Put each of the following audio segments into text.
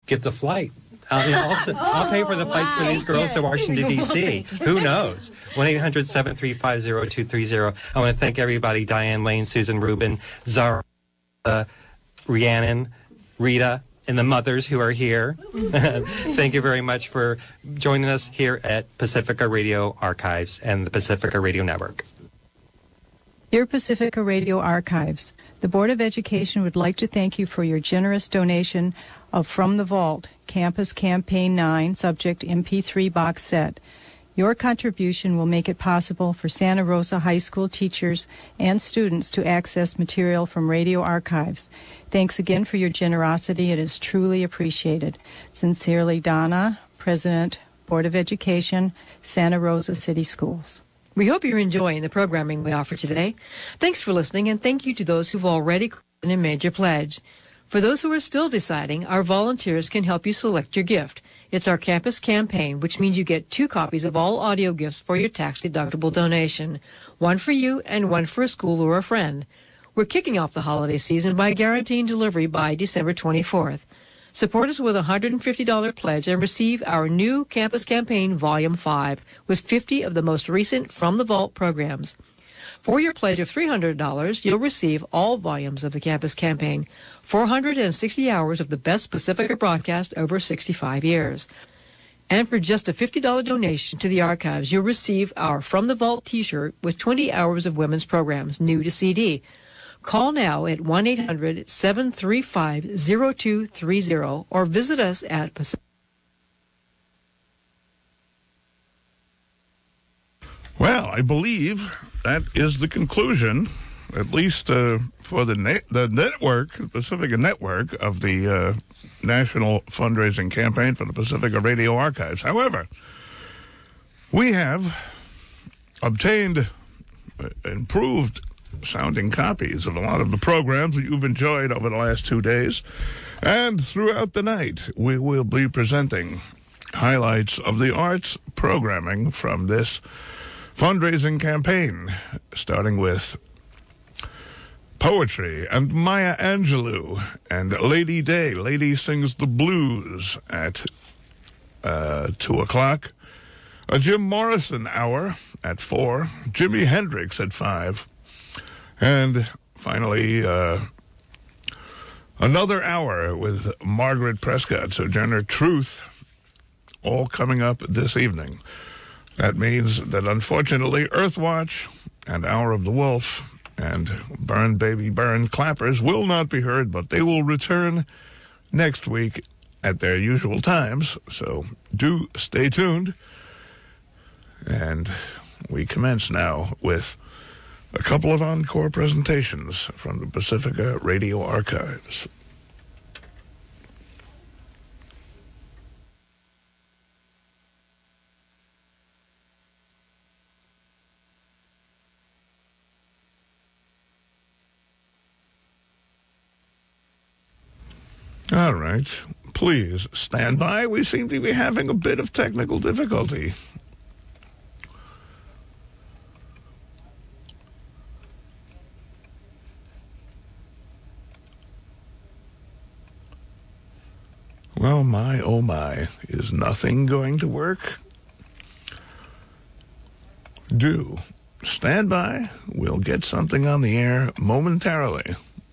get the flight. I'll pay for the flights for these girls to Washington, D.C. Who knows? 1-800-735-0230. I want to thank everybody, Diane Lane, Susan Rubin, Zara, Rhiannon, Rita, and the mothers who are here. Thank you very much for joining us here at Pacifica Radio Archives and the Pacifica Radio Network. Dear Pacifica Radio Archives, the Board of Education would like to thank you for your generous donation of From the Vault, Campus Campaign 9, subject MP3 box set. Your contribution will make it possible for Santa Rosa High School teachers and students to access material from radio archives. Thanks again for your generosity. It is truly appreciated. Sincerely, Donna, President, Board of Education, Santa Rosa City Schools. We hope you're enjoying the programming we offer today. Thanks for listening, and thank you to those who've already called in and made your pledge. For those who are still deciding, our volunteers can help you select your gift. It's our campus campaign, which means you get 2 copies of all audio gifts for your tax-deductible donation, one for you and one for a school or a friend. We're kicking off the holiday season by guaranteeing delivery by December 24th. Support us with a $150 pledge and receive our new Campus Campaign Volume 5 with 50 of the most recent From the Vault programs. For your pledge of $300, you'll receive all volumes of the Campus Campaign, 460 hours of the best Pacifica broadcast over 65 years. And for just a $50 donation to the archives, you'll receive our From the Vault t-shirt with 20 hours of women's programs, new to CD. Call now at 1-800-735-0230 or visit us at Pacifica. Well, I believe that is the conclusion, at least for the network, Pacifica Network, of the National Fundraising Campaign for the Pacifica Radio Archives. However, we have obtained improved sounding copies of a lot of the programs that you've enjoyed over the last 2 days. And throughout the night, we will be presenting highlights of the arts programming from this fundraising campaign, starting with poetry and Maya Angelou and Lady Day. Lady sings the blues at 2 o'clock. A Jim Morrison hour at 4. Jimi Hendrix at 5. And finally, another hour with Margaret Prescott, Sojourner Truth, all coming up this evening. That means that, unfortunately, Earthwatch and Hour of the Wolf and Burn Baby Burn Clappers will not be heard, but they will return next week at their usual times. So do stay tuned. And we commence now with a couple of encore presentations from the Pacifica Radio Archives. All right, please stand by. We seem to be having a bit of technical difficulty. Well, my, oh my, is nothing going to work? Do stand by. We'll get something on the air momentarily.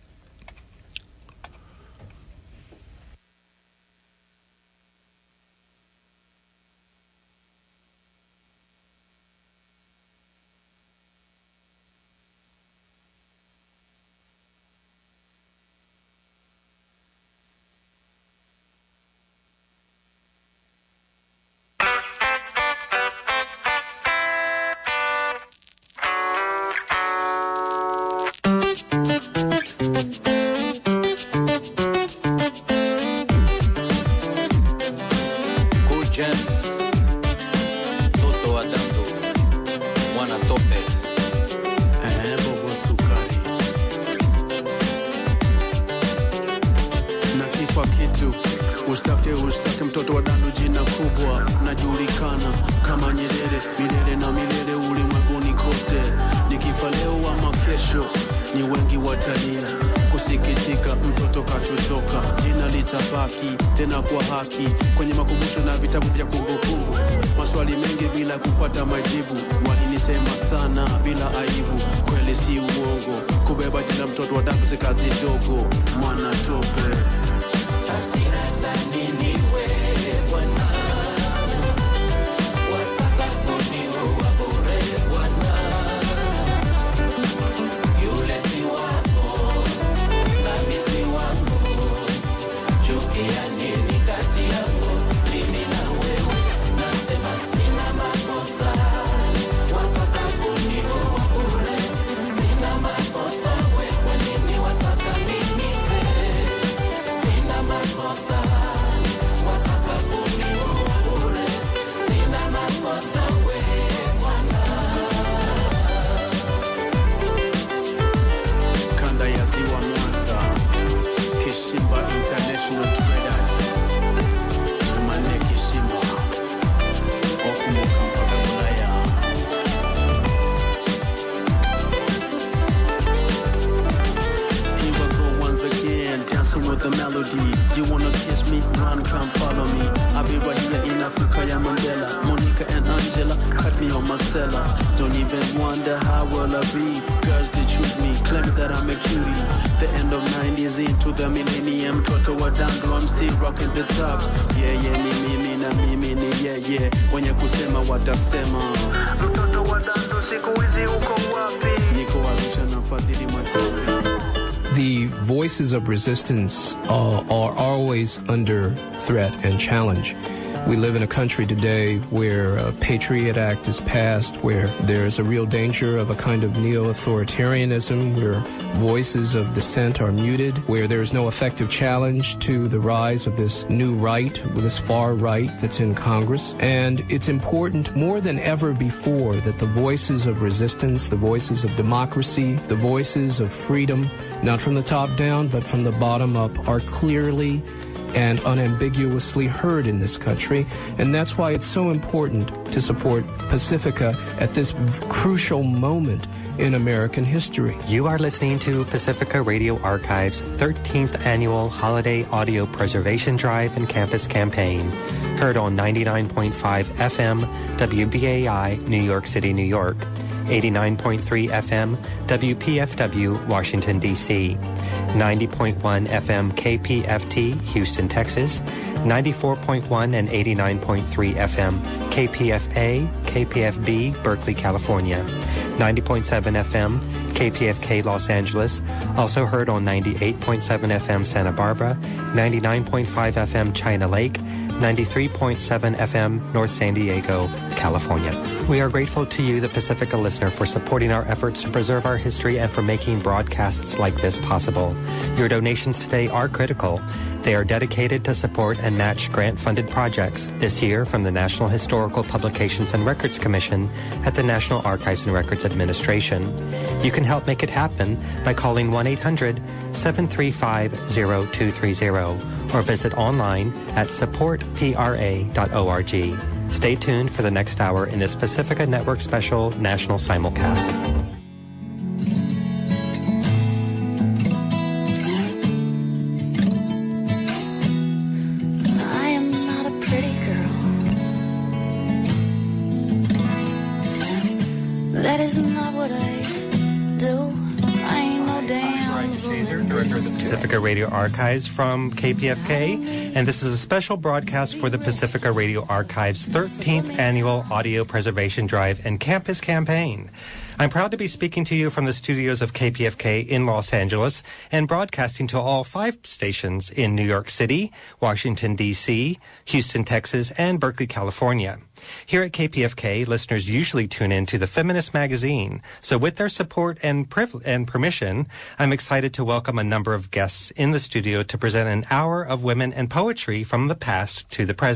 Usitake mtoto wa dandu, jina kubwa najulikana kama Nyerere, milele na milele ulimwenguni kote. Nikifa leo ama kesho, ni wengi watalia. kusikitika mtoto katutoka, jina litabaki tena kwa haki kwenye makumbusho na vitabu vya kumbukumbu. Maswali mengi bila kupata majibu, walinisema sana bila aibu, kweli si uongo, kubeba jina mtoto wa damu si kazi dogo. Mwana tope hasira za nini wewe Bwana, wataka kuniua bure Bwana, yule si wako nami si wangu, chukia nini kati yangu mimi na wewe, nasema sina makosa, wataka kuniua bure, sina makosa, wewe nini wataka mimi sina makosa, wataka kuniua bure, sina makosa, wewe Bwana. Kanda ya Ziwa Mwanza, Kishimba International Traders, Jumanne Kishimba, Okumuka mpaka Ulaya. Here I go once again, dancing with the melody. You wanna kiss me? Run, come follow me. I'll be right here in Africa, yeah, Mandela, Monica and Angela, cut me on my cellar. Don't even wonder how will I be. Girls, they choose me, claim that I'm a cutie. The end of 90s into the millennium. Toto wa dango, I'm still rocking the tops. Yeah, yeah, mimi na mimi ni yeah. Wenye kusema watasema, mtoto wa dango siku hizi uko wapi? Niko Arusha na Fadhili Matope. The voices of resistance are always under threat and challenge. We live in a country today where a Patriot Act is passed, where there's a real danger of a kind of neo-authoritarianism, where voices of dissent are muted, where there's no effective challenge to the rise of this new right, this far right that's in Congress. And it's important more than ever before that the voices of resistance, the voices of democracy, the voices of freedom, not from the top down, but from the bottom up, are clearly and unambiguously heard in this country. And that's why it's so important to support Pacifica at this crucial moment in American history. You are listening to Pacifica Radio Archive's 13th Annual Holiday Audio Preservation Drive and Campus Campaign, heard on 99.5 FM WBAI, New York City, New York, 89.3 FM WPFW, Washington, D.C., 90.1 FM KPFT, Houston, Texas, 94.1 and 89.3 FM KPFA, KPFB, Berkeley, California, 90.7 FM KPFK, Los Angeles, also heard on 98.7 FM Santa Barbara, 99.5 FM China Lake, 93.7 FM North San Diego, California. We are grateful to you, the Pacifica listener, for supporting our efforts to preserve our history and for making broadcasts like this possible. Your donations today are critical. They are dedicated to support and match grant-funded projects, this year from the National Historical Publications and Records Commission at the National Archives and Records Administration. You can help make it happen by calling 1-800-735-0230 or visit online at supportpra.org. Stay tuned for the next hour in this Pacifica Network special national simulcast. I am not a pretty girl. That is not what I do. I ain't no damn. Director of the Pacifica Radio Archives from KPFK, and this is a special broadcast for the Pacifica Radio Archives' 13th Annual Audio Preservation Drive and Campus Campaign. I'm proud to be speaking to you from the studios of KPFK in Los Angeles and broadcasting to all 5 stations in New York City, Washington, D.C., Houston, Texas, and Berkeley, California. Here at KPFK, listeners usually tune in to the Feminist Magazine. So with their support and permission, I'm excited to welcome a number of guests in the studio to present an hour of women and poetry from the past to the present.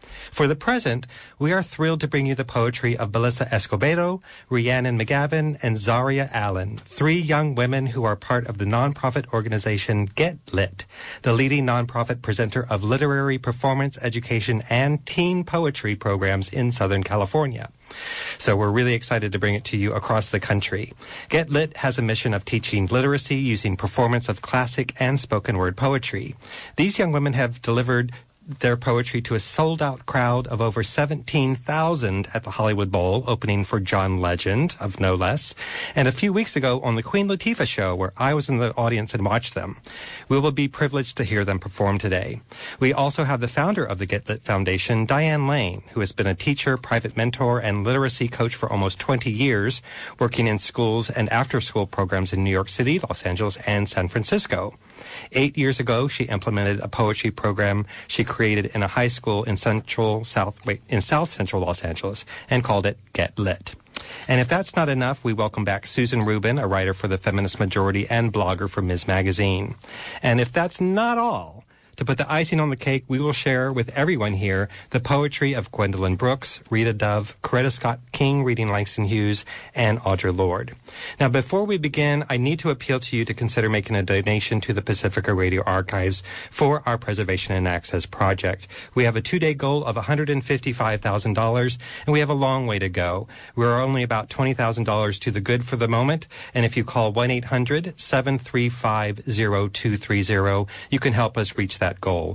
For the present, we are thrilled to bring you the poetry of Melissa Escobedo, Rhiannon McGavin, and Zaria Allen, 3 young women who are part of the nonprofit organization Get Lit, the leading nonprofit presenter of literary, performance, education, and teen poetry programs in Southern California. So we're really excited to bring it to you across the country. Get Lit has a mission of teaching literacy using performance of classic and spoken word poetry. These young women have delivered their poetry to a sold-out crowd of over 17,000 at the Hollywood Bowl, opening for John Legend, of no less, and a few weeks ago on the Queen Latifah show, where I was in the audience and watched them. We will be privileged to hear them perform today. We also have the founder of the Get Lit Foundation, Diane Lane, who has been a teacher, private mentor, and literacy coach for almost 20 years, working in schools and after-school programs in New York City, Los Angeles, and San Francisco. 8 years ago, she implemented a poetry program she created in a high school in South Central Los Angeles and called it Get Lit. And if that's not enough, we welcome back Susan Rubin, a writer for the Feminist Majority and blogger for Ms. Magazine. And if that's not all, to put the icing on the cake, we will share with everyone here the poetry of Gwendolyn Brooks, Rita Dove, Coretta Scott King reading Langston Hughes, and Audre Lorde. Now, before we begin, I need to appeal to you to consider making a donation to the Pacifica Radio Archives for our Preservation and Access project. We have a 2-day goal of $155,000, and we have a long way to go. We're only about $20,000 to the good for the moment, and if you call 1-800-735-0230, you can help us reach that goal.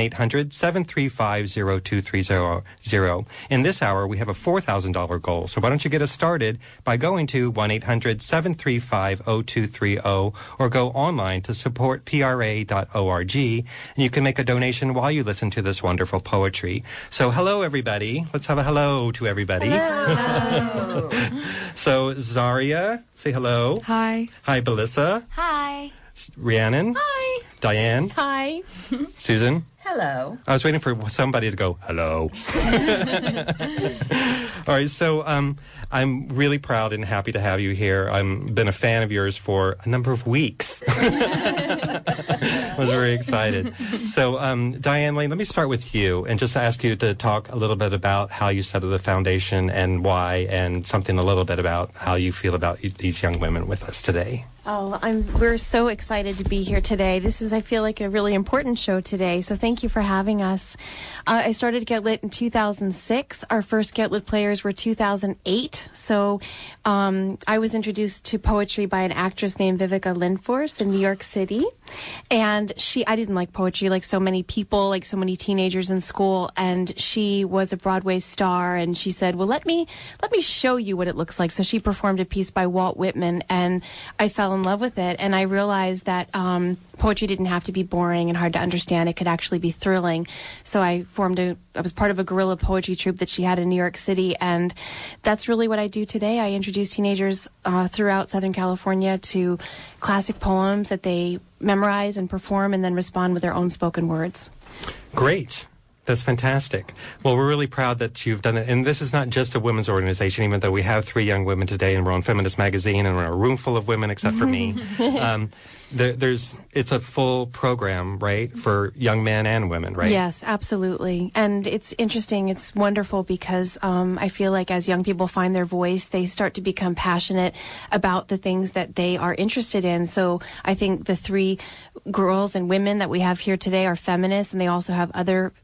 1-800-735-0230. In this hour, we have a $4,000 goal. So why don't you get us started by going to 1-800-735-0230 or go online to supportpra.org, and you can make a donation while you listen to this wonderful poetry. So hello, everybody. Let's have a hello to everybody. Hello. So Zaria, say hello. Hi. Hi, Melissa. Hi. Rhiannon. Hi. Diane. Hi. Susan. Hello. I was waiting for somebody to go, hello. All right, so I'm really proud and happy to have you here. I've been a fan of yours for a number of weeks. I was very excited. So, Diane Lane, let me start with you and just ask you to talk a little bit about how you set up the foundation and why, and something a little bit about how you feel about these young women with us today. Oh, we're so excited to be here today. This is, I feel like, a really important show today, so thank you for having us. I started Get Lit in 2006. Our first Get Lit players were 2008, so I was introduced to poetry by an actress named Vivica Lindfors in New York City, and I didn't like poetry like so many people, like so many teenagers in school, and she was a Broadway star, and she said, well, let me show you what it looks like. So she performed a piece by Walt Whitman, and I fell in love with it, and I realized that poetry didn't have to be boring and hard to understand. It could actually be thrilling. So I was part of a guerrilla poetry troupe that she had in New York City, and that's really what I do today. I introduce teenagers throughout Southern California to classic poems that they memorize and perform and then respond with their own spoken words. Great. That's fantastic. Well, we're really proud that you've done it. And this is not just a women's organization, even though we have 3 young women today and we're on Feminist Magazine and we're in a room full of women except for me. It's a full program, right, for young men and women, right? Yes, absolutely. And it's interesting. It's wonderful because I feel like as young people find their voice, they start to become passionate about the things that they are interested in. So I think the 3 girls and women that we have here today are feminists, and they also have other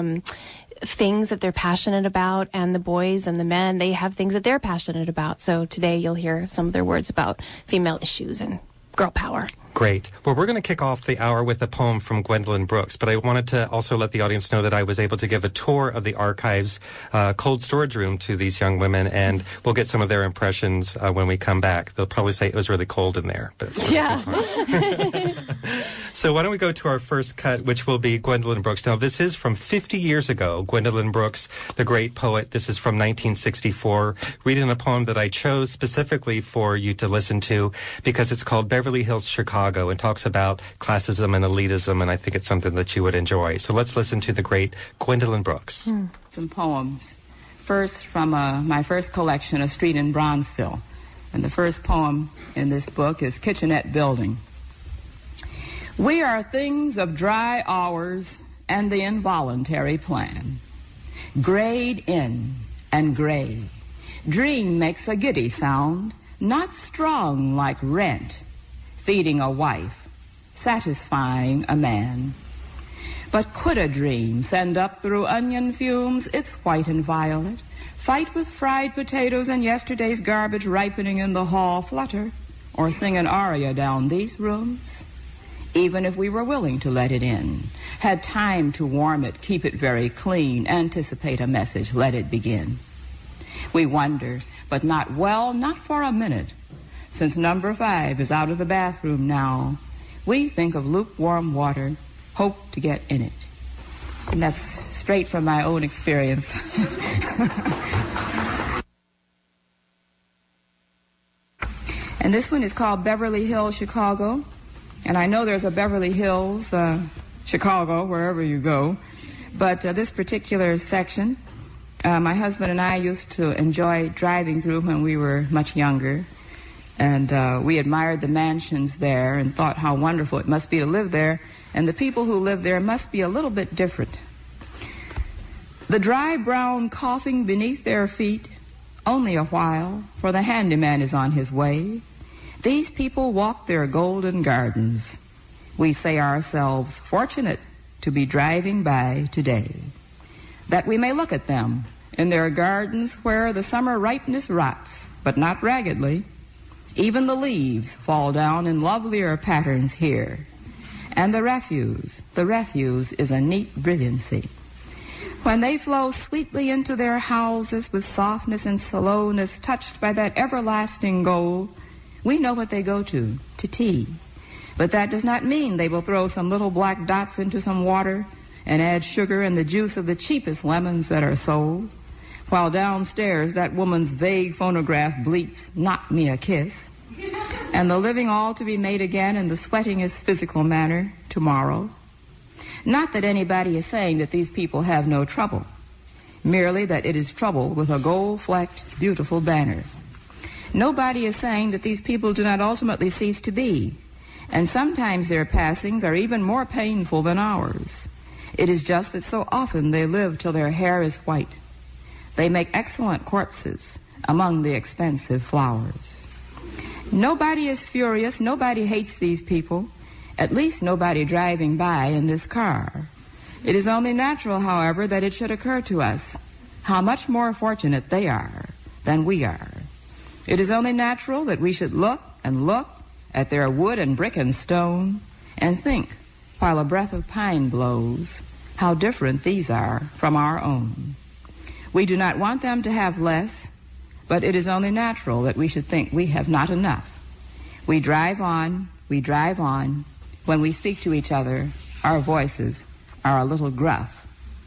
things that they're passionate about, and the boys and the men, they have things that they're passionate about. So today you'll hear some of their words about female issues and girl power. Great. Well, we're going to kick off the hour with a poem from Gwendolyn Brooks, but I wanted to also let the audience know that I was able to give a tour of the archives cold storage room to these young women, and we'll get some of their impressions when we come back. They'll probably say it was really cold in there, but it's really fun. So why don't we go to our first cut, which will be Gwendolyn Brooks. Now, this is from 50 years ago. Gwendolyn Brooks, the great poet. This is from 1964, reading a poem that I chose specifically for you to listen to because it's called Beverly Hills, Chicago, and talks about classism and elitism, and I think it's something that you would enjoy. So let's listen to the great Gwendolyn Brooks. Some poems. First, from my first collection, A Street in Bronzeville. And the first poem in this book is Kitchenette Building. We are things of dry hours and the involuntary plan. grayed in and gray. Dream makes a giddy sound, not strong like rent, feeding a wife, satisfying a man. But could a dream send up through onion fumes its white and violet, fight with fried potatoes and yesterday's garbage ripening in the hall, flutter, or sing an aria down these rooms? Even if we were willing to let it in, had time to warm it, keep it very clean, anticipate a message, let it begin. We wonder, but not for a minute. Since number 5 is out of the bathroom now, we think of lukewarm water, hope to get in it. And that's straight from my own experience. And this one is called Beverly Hills, Chicago. And I know there's a Beverly Hills, Chicago, wherever you go. But this particular section, my husband and I used to enjoy driving through when we were much younger. And we admired the mansions there and thought how wonderful it must be to live there. And the people who live there must be a little bit different. The dry brown coughing beneath their feet, only a while, for the handyman is on his way. These people walk their golden gardens. We say ourselves fortunate to be driving by today, that we may look at them in their gardens where the summer ripeness rots, but not raggedly. Even the leaves fall down in lovelier patterns here. And the refuse is a neat brilliancy. When they flow sweetly into their houses with softness and slowness touched by that everlasting gold, we know what they go to tea. But that does not mean they will throw some little black dots into some water and add sugar and the juice of the cheapest lemons that are sold, while downstairs that woman's vague phonograph bleats, "Knock me a kiss," and the living all to be made again in the sweatingest physical manner tomorrow. Not that anybody is saying that these people have no trouble, merely that it is trouble with a gold-flecked, beautiful banner. Nobody is saying that these people do not ultimately cease to be, and sometimes their passings are even more painful than ours. It is just that so often they live till their hair is white. They make excellent corpses among the expensive flowers. Nobody is furious, nobody hates these people, at least nobody driving by in this car. It is only natural, however, that it should occur to us how much more fortunate they are than we are. It is only natural that we should look and look at their wood and brick and stone and think, while a breath of pine blows, how different these are from our own. We do not want them to have less, but it is only natural that we should think we have not enough. We drive on. When we speak to each other, our voices are a little gruff.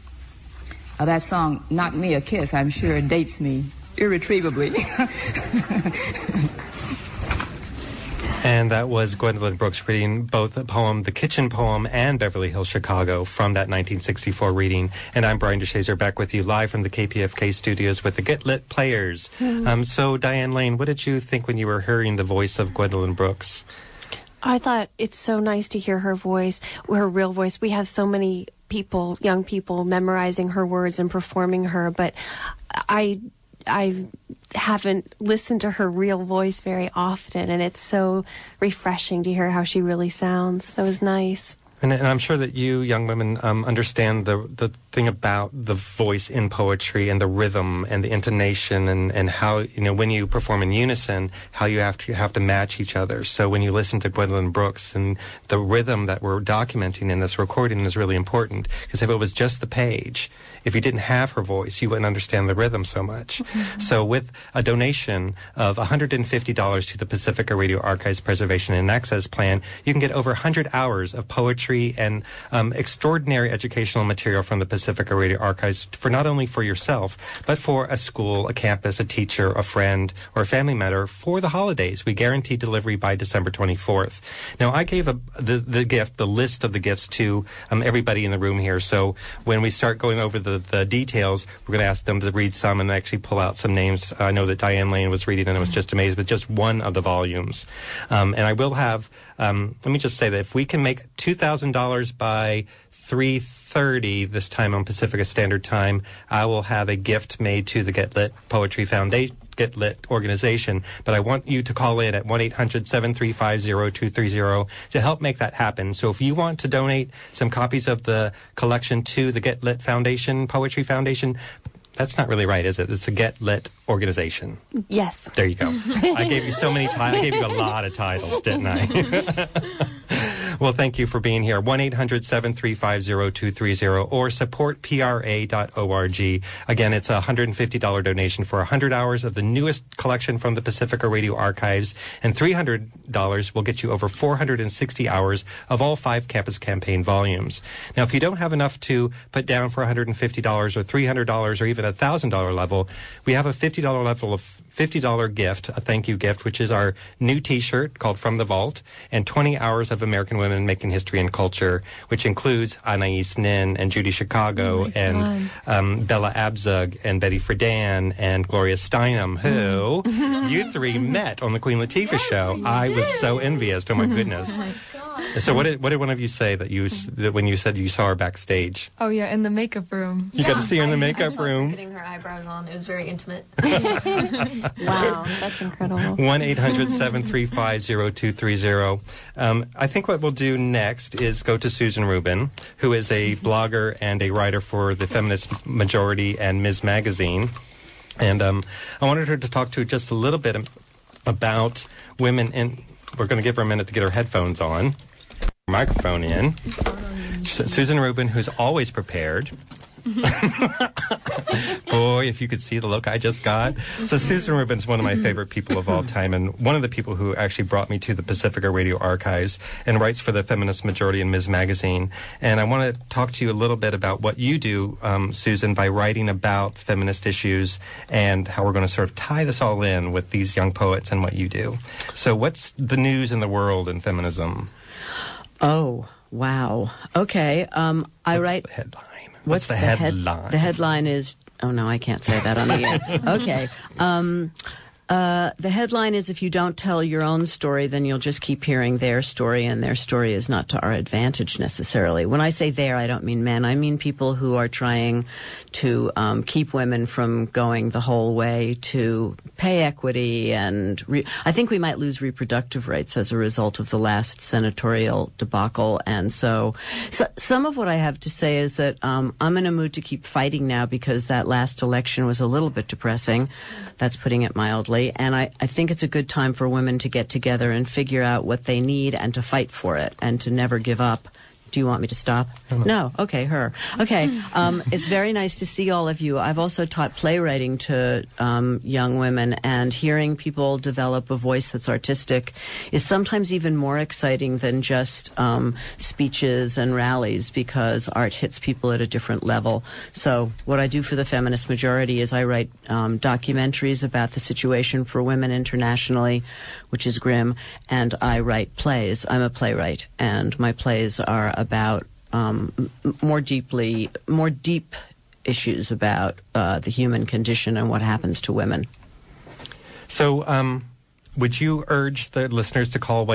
That song, "Knock Me a Kiss," I'm sure dates me irretrievably. And that was Gwendolyn Brooks reading both the poem, the kitchen poem, and Beverly Hills, Chicago from that 1964 reading. And I'm Brian DeShazer back with you live from the KPFK studios with the Get Lit Players. So Diane Lane, what did you think when you were hearing the voice of Gwendolyn Brooks? I thought it's so nice to hear her voice, her real voice. We have so many people, young people, memorizing her words and performing her, but I haven't listened to her real voice very often, and it's so refreshing to hear how she really sounds. That was nice. And I'm sure that you, young women, understand the thing about the voice in poetry and the rhythm and the intonation and how, when you perform in unison, how you have to match each other. So when you listen to Gwendolyn Brooks, and the rhythm that we're documenting in this recording is really important, because if it was just the page, if you didn't have her voice, you wouldn't understand the rhythm so much. Mm-hmm. So with a donation of $150 to the Pacifica Radio Archives Preservation and Access Plan, you can get over 100 hours of poetry and extraordinary educational material from the Pacifica Radio Archives for not only for yourself, but for a school, a campus, a teacher, a friend, or a family member for the holidays. We guarantee delivery by December 24th. Now, I gave the list of the gifts to everybody in the room here. So when we start going over the details, we're going to ask them to read some and actually pull out some names. I know that Diane Lane was reading and I was just amazed with just one of the volumes. And I will have, let me just say that if we can make $2,000 by 3:30 this time on Pacific Standard Time, I will have a gift made to the Get Lit Poetry Foundation, Get Lit organization, but I want you to call in at 1-800-735-0230 to help make that happen. So if you want to donate some copies of the collection to the Get Lit Foundation, Poetry Foundation, that's not really right, is it? It's the Get Lit organization. Yes. There you go. I gave you so many titles. I gave you a lot of titles, didn't I? Well, thank you for being here. 1-800-735-0230 or supportpra.org. Again, it's a $150 donation for 100 hours of the newest collection from the Pacifica Radio Archives, and $300 will get you over 460 hours of all 5 Campus Campaign volumes. Now, if you don't have enough to put down for $150 or $300 or even a $1,000 level, we have a $50 level of $50 gift, a thank you gift, which is our new T-shirt called From the Vault, and 20 hours of American Women Making History and Culture, which includes Anais Nin and Judy Chicago and Bella Abzug and Betty Friedan and Gloria Steinem, who you three met on the Queen Latifah show. I was so envious. Oh, my goodness. So what did one of you say that when you said you saw her backstage? Oh, yeah, in the makeup room. You got to see her in the makeup room. Getting her eyebrows on. It was very intimate. Wow, that's incredible. 1-800-735-0230. I think what we'll do next is go to Susan Rubin, who is a blogger and a writer for the Feminist Majority and Ms. Magazine. And I wanted her to talk to just a little bit about women in... We're going to give her a minute to get her headphones on, microphone in. Susan Rubin, who's always prepared. Boy, if you could see the look I just got. So Susan Rubin's one of my favorite people of all time, and one of the people who actually brought me to the Pacifica Radio Archives and writes for the Feminist Majority and Ms. Magazine. And I want to talk to you a little bit about what you do, Susan, by writing about feminist issues and how we're going to sort of tie this all in with these young poets and what you do. So what's the news in the world in feminism? Oh, wow. Okay. I write... The headline? What's the headline? The headline is... Oh, no, I can't say that on the air. Okay. The headline is, if you don't tell your own story, then you'll just keep hearing their story, and their story is not to our advantage necessarily. When I say there, I don't mean men. I mean people who are trying to keep women from going the whole way to pay equity, and I think we might lose reproductive rights as a result of the last senatorial debacle. And so some of what I have to say is that I'm in a mood to keep fighting now, because that last election was a little bit depressing. That's putting it mildly. And I think it's a good time for women to get together and figure out what they need and to fight for it and to never give up. Do you want me to stop? No. Okay, her. Okay. It's very nice to see all of you. I've also taught playwriting to young women, and hearing people develop a voice that's artistic is sometimes even more exciting than just speeches and rallies, because art hits people at a different level. So what I do for the Feminist Majority is I write documentaries about the situation for women internationally, which is grim, and I write plays. I'm a playwright, and my plays are about more deep issues about the human condition and what happens to women. So would you urge the listeners to call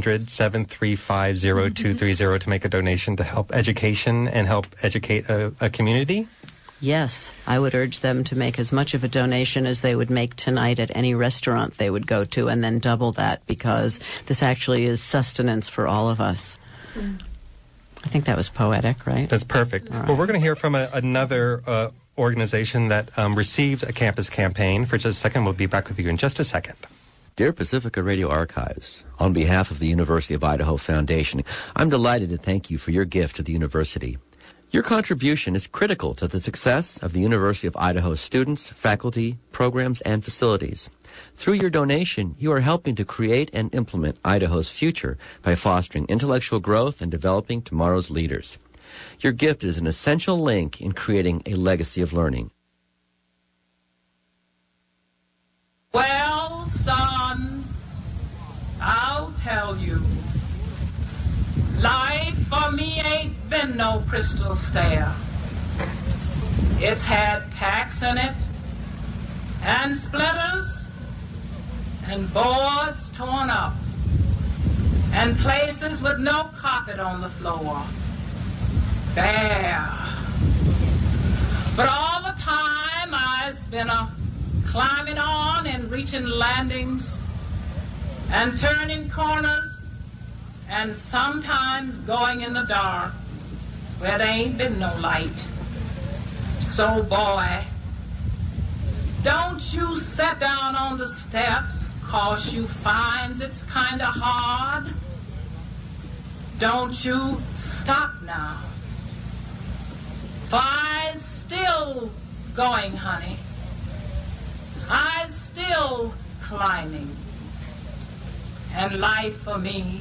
1-800-735-0230 to make a donation to help education and help educate a community? Yes, I would urge them to make as much of a donation as they would make tonight at any restaurant they would go to, and then double that, because this actually is sustenance for all of us. I think that was poetic, right? That's perfect. Right. Well, we're going to hear from another organization that received a campus campaign. For just a second, we'll be back with you in just a second. Dear Pacifica Radio Archives, on behalf of the University of Idaho Foundation, I'm delighted to thank you for your gift to the university. Your contribution is critical to the success of the University of Idaho's students, faculty, programs, and facilities. Through your donation, you are helping to create and implement Idaho's future by fostering intellectual growth and developing tomorrow's leaders. Your gift is an essential link in creating a legacy of learning. Well, son, I'll tell you. Life for me ain't been no crystal stair. It's had tacks in it, and splitters, and boards torn up, and places with no carpet on the floor. bare. But all the time I've been climbing on and reaching landings and turning corners and sometimes going in the dark where there ain't been no light. So boy, don't you sit down on the steps 'cause you finds it's kinda hard. Don't you stop now. For I's still going, honey. I's still climbing. And life for me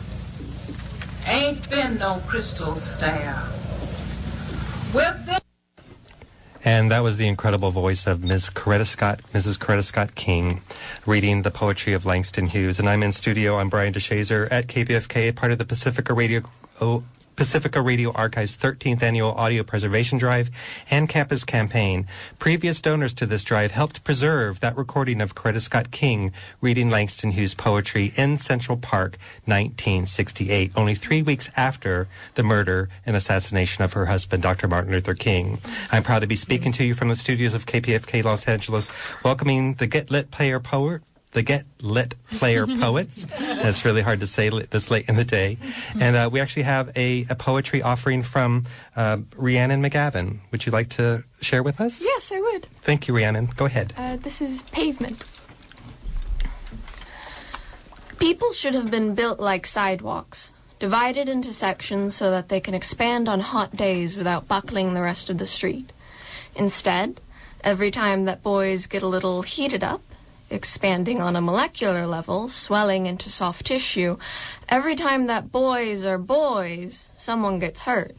ain't been no crystal stair. With this And that was the incredible voice of Mrs. Coretta Scott King, reading the poetry of Langston Hughes. And I'm in studio. I'm Brian DeShazer at KPFK, part of the Pacifica Radio Archive's 13th Annual Audio Preservation Drive and Campus Campaign. Previous donors to this drive helped preserve that recording of Coretta Scott King reading Langston Hughes' poetry in Central Park, 1968, only 3 weeks after the murder and assassination of her husband, Dr. Martin Luther King. I'm proud to be speaking to you from the studios of KPFK Los Angeles, welcoming the Get Lit Player Poets. It's really hard to say this late in the day. And we actually have a poetry offering from Rhiannon McGavin. Would you like to share with us? Yes, I would. Thank you, Rhiannon. Go ahead. This is Pavement. People should have been built like sidewalks, divided into sections so that they can expand on hot days without buckling the rest of the street. Instead, every time that boys get a little heated up, expanding on a molecular level, swelling into soft tissue, every time that boys are boys, someone gets hurt.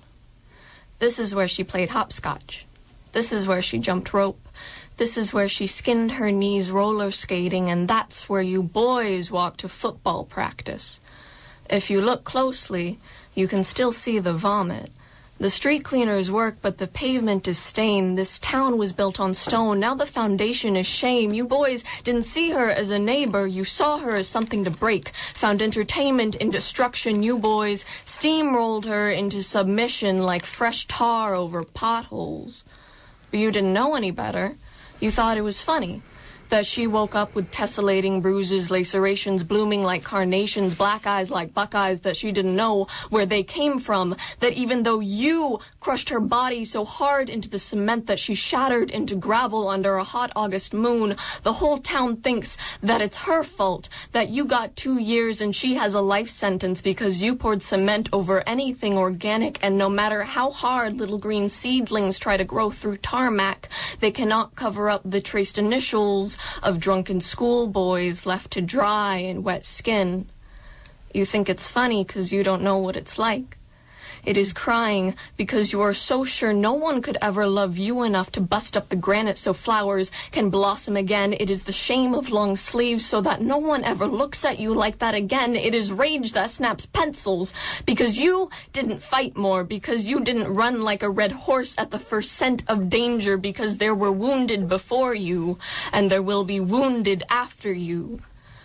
This is where she played hopscotch. This is where she jumped rope. This is where she skinned her knees roller skating, and that's where you boys walk to football practice. If you look closely, you can still see the vomit. The street cleaners work, but the pavement is stained. This town was built on stone. Now the foundation is shame. You boys didn't see her as a neighbor. You saw her as something to break. Found entertainment in destruction. You boys steamrolled her into submission like fresh tar over potholes. But you didn't know any better. You thought it was funny that she woke up with tessellating bruises, lacerations blooming like carnations, black eyes like buckeyes, that she didn't know where they came from, that even though you crushed her body so hard into the cement that she shattered into gravel under a hot August moon, the whole town thinks that it's her fault, that you got 2 years and she has a life sentence because you poured cement over anything organic, and no matter how hard little green seedlings try to grow through tarmac, they cannot cover up the traced initials of drunken schoolboys left to dry in wet skin. You think it's funny because you don't know what it's like. It is crying because you are so sure no one could ever love you enough to bust up the granite so flowers can blossom again. It is the shame of long sleeves so that no one ever looks at you like that again. It is rage that snaps pencils because you didn't fight more, because you didn't run like a red horse at the first scent of danger, because there were wounded before you and there will be wounded after you.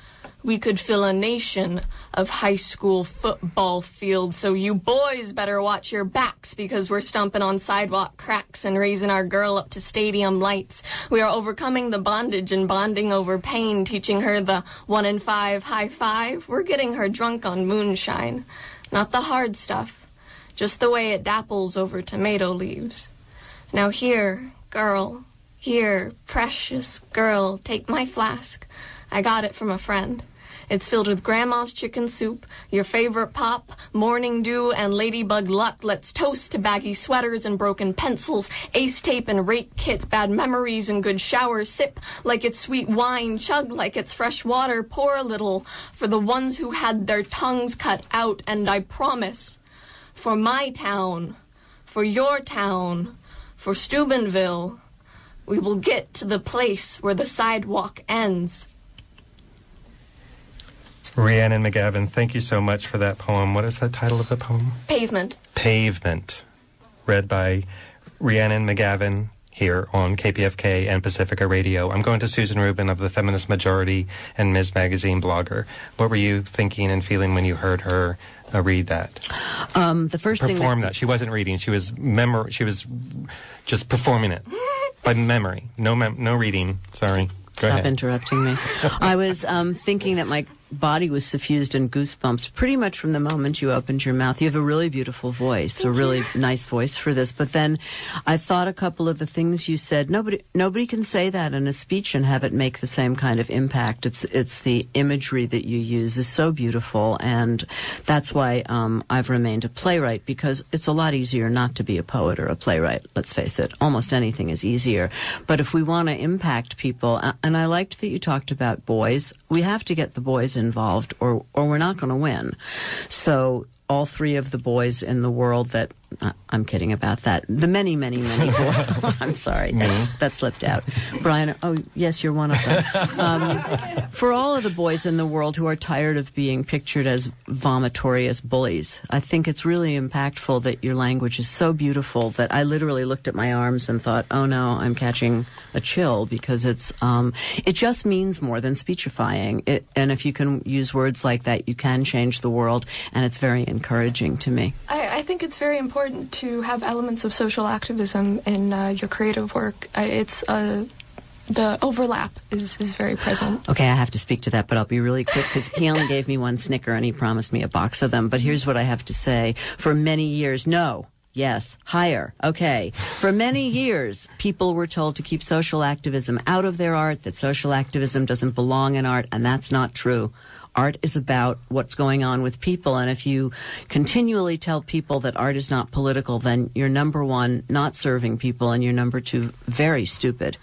We could fill a nation of high school football fields, so you boys better watch your backs because we're stomping on sidewalk cracks and raising our girl up to stadium lights. We are overcoming the bondage and bonding over pain, teaching her the 1 in 5 high five. We're getting her drunk on moonshine. Not the hard stuff, just the way it dapples over tomato leaves. Now here, girl, here, precious girl, take my flask. I got it from a friend. It's filled with Grandma's chicken soup, your favorite pop, morning dew, and ladybug luck. Let's toast to baggy sweaters and broken pencils, ace tape and rape kits, bad memories and good showers. Sip like it's sweet wine, chug like it's fresh water, pour a little for the ones who had their tongues cut out. And I promise, for my town, for your town, for Steubenville, we will get to the place where the sidewalk ends. Rhiannon McGavin, thank you so much for that poem. What is the title of the poem? Pavement. Pavement. Read by Rhiannon McGavin here on KPFK and Pacifica Radio. I'm going to Susan Rubin of the Feminist Majority and Ms. Magazine blogger. What were you thinking and feeling when you heard her read that? The first thing perform that. She wasn't reading. She was just performing it by memory. No reading. Sorry. Go ahead. Interrupting me. I was thinking that my body was suffused in goosebumps pretty much from the moment you opened your mouth. You have a really beautiful voice, a really nice voice for this. But then I thought a couple of the things you said, nobody can say that in a speech and have it make the same kind of impact. It's the imagery that you use is so beautiful, and that's why I've remained a playwright, because it's a lot easier not to be a poet or a playwright. Let's face it, almost anything is easier. But if we want to impact people, and I liked that you talked about boys, we have to get the boys involved or we're not going to win. So all three of the boys in the world that I'm kidding about that. The many, many, many boys. I'm sorry, that slipped out. Brian, oh yes, you're one of them. For all of the boys in the world who are tired of being pictured as vomitory, as bullies, I think it's really impactful that your language is so beautiful that I literally looked at my arms and thought, oh no, I'm catching a chill, because it just means more than speechifying. And if you can use words like that, you can change the world, and it's very encouraging to me. I think it's very important to have elements of social activism in your creative work. The overlap is very present. Okay, I have to speak to that, but I'll be really quick, because he only gave me one Snicker and he promised me a box of them. But here's what I have to say. For many years, yes, higher. Okay. For many years, people were told to keep social activism out of their art, that social activism doesn't belong in art, and that's not true. Art is about what's going on with people, and if you continually tell people that art is not political, then you're number one, not serving people, and you're number two, very stupid.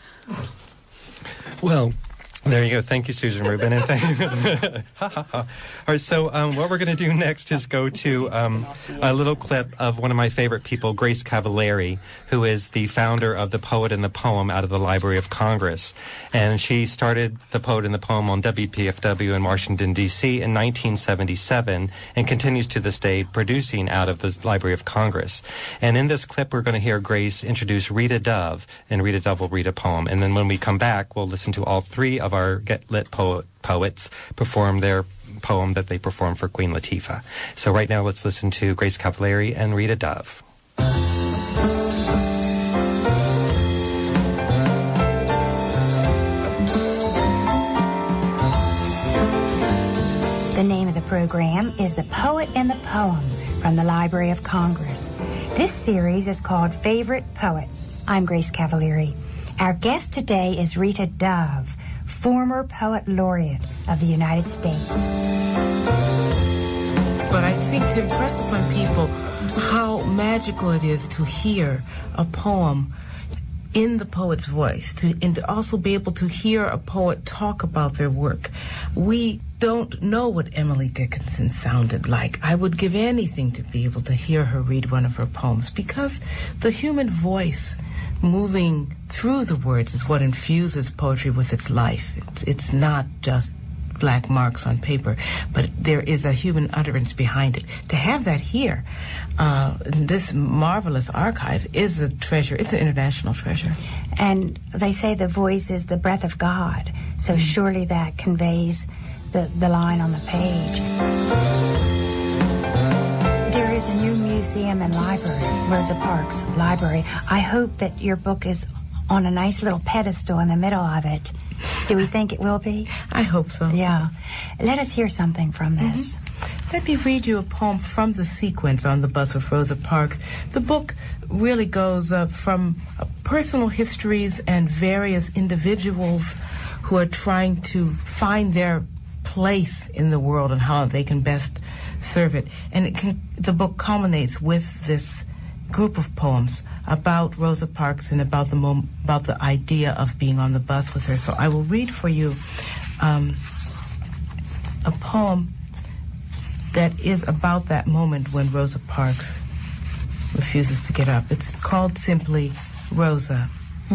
Well, there you go. Thank you, Susan Rubin. And All right, so what we're going to do next is go to a little clip of one of my favorite people, Grace Cavallari, who is the founder of The Poet and the Poem out of the Library of Congress. And she started The Poet and the Poem on WPFW in Washington, D.C. in 1977 and continues to this day producing out of the Library of Congress. And in this clip, we're going to hear Grace introduce Rita Dove, and Rita Dove will read a poem. And then when we come back, we'll listen to all three of our Get Lit poets perform their poem that they performed for Queen Latifah. So right now, let's listen to Grace Cavallari and Rita Dove. The name of the program is The Poet and the Poem from the Library of Congress. This series is called Favorite Poets. I'm Grace Cavallari. Our guest today is Rita Dove, former Poet Laureate of the United States. But I think to impress upon people how magical it is to hear a poem in the poet's voice, and to also be able to hear a poet talk about their work. We don't know what Emily Dickinson sounded like. I would give anything to be able to hear her read one of her poems, because the human voice moving through the words is what infuses poetry with its life. It's not just black marks on paper, but there is a human utterance behind it. To have that here, this marvelous archive, is a treasure. It's an international treasure. And they say the voice is the breath of God, so surely that conveys the line on the page. There is a new museum and library, Rosa Parks Library. I hope that your book is on a nice little pedestal in the middle of it. Do we think it will be? I hope so. Yeah. Let us hear something from this. Let me read you a poem from the sequence on the bus with Rosa Parks. The book really goes from personal histories and various individuals who are trying to find their place in the world and how they can best serve it. And the book culminates with this group of poems about Rosa Parks and about the idea of being on the bus with her. So I will read for you a poem that is about that moment when Rosa Parks refuses to get up. It's called simply Rosa.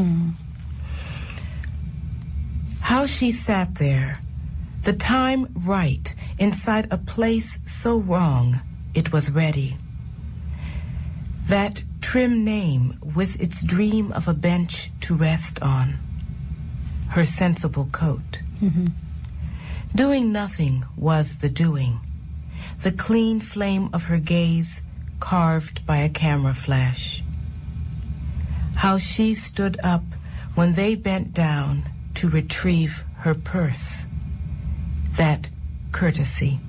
How she sat there, the time right, inside a place so wrong it was ready. That trim name with its dream of a bench to rest on, her sensible coat. Mm-hmm. Doing nothing was the doing, the clean flame of her gaze carved by a camera flash. How she stood up when they bent down to retrieve her purse. That courtesy.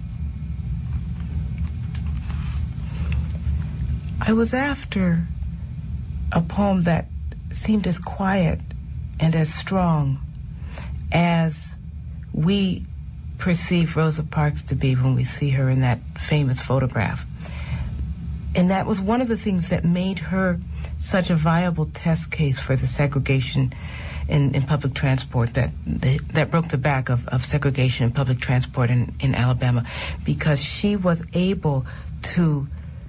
I was after a poem that seemed as quiet and as strong as we perceive Rosa Parks to be when we see her in that famous photograph. And that was one of the things that made her such a viable test case for the segregation in public transport, that broke the back of segregation in public transport in Alabama, because she was able to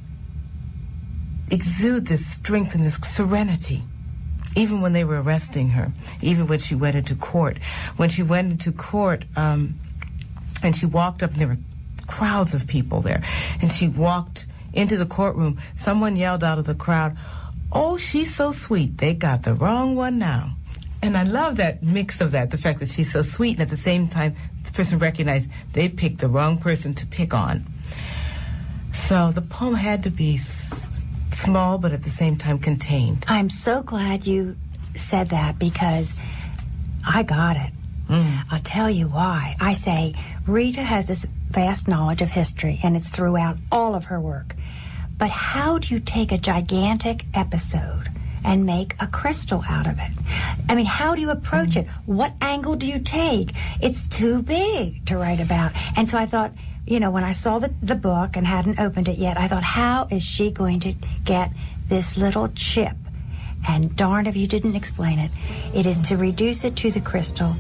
exude this strength and this serenity, even when they were arresting her, even when she went into court. When she went into court, and she walked up, and there were crowds of people there, and she walked into the courtroom, someone yelled out of the crowd, "Oh, she's so sweet. They got the wrong one now." And I love that mix of that, the fact that she's so sweet, and at the same time, the person recognized they picked the wrong person to pick on. So the poem had to be small, but at the same time contained. I'm so glad you said that, because I got it. I'll tell you why. I say Rita has this vast knowledge of history, and it's throughout all of her work. But how do you take a gigantic episode and make a crystal out of it? I mean, how do you approach it? What angle do you take? It's too big to write about. And so I thought, you know, when I saw the book and hadn't opened it yet, I thought, how is she going to get this little chip? And darn if you didn't explain it. It is to reduce it to the crystal.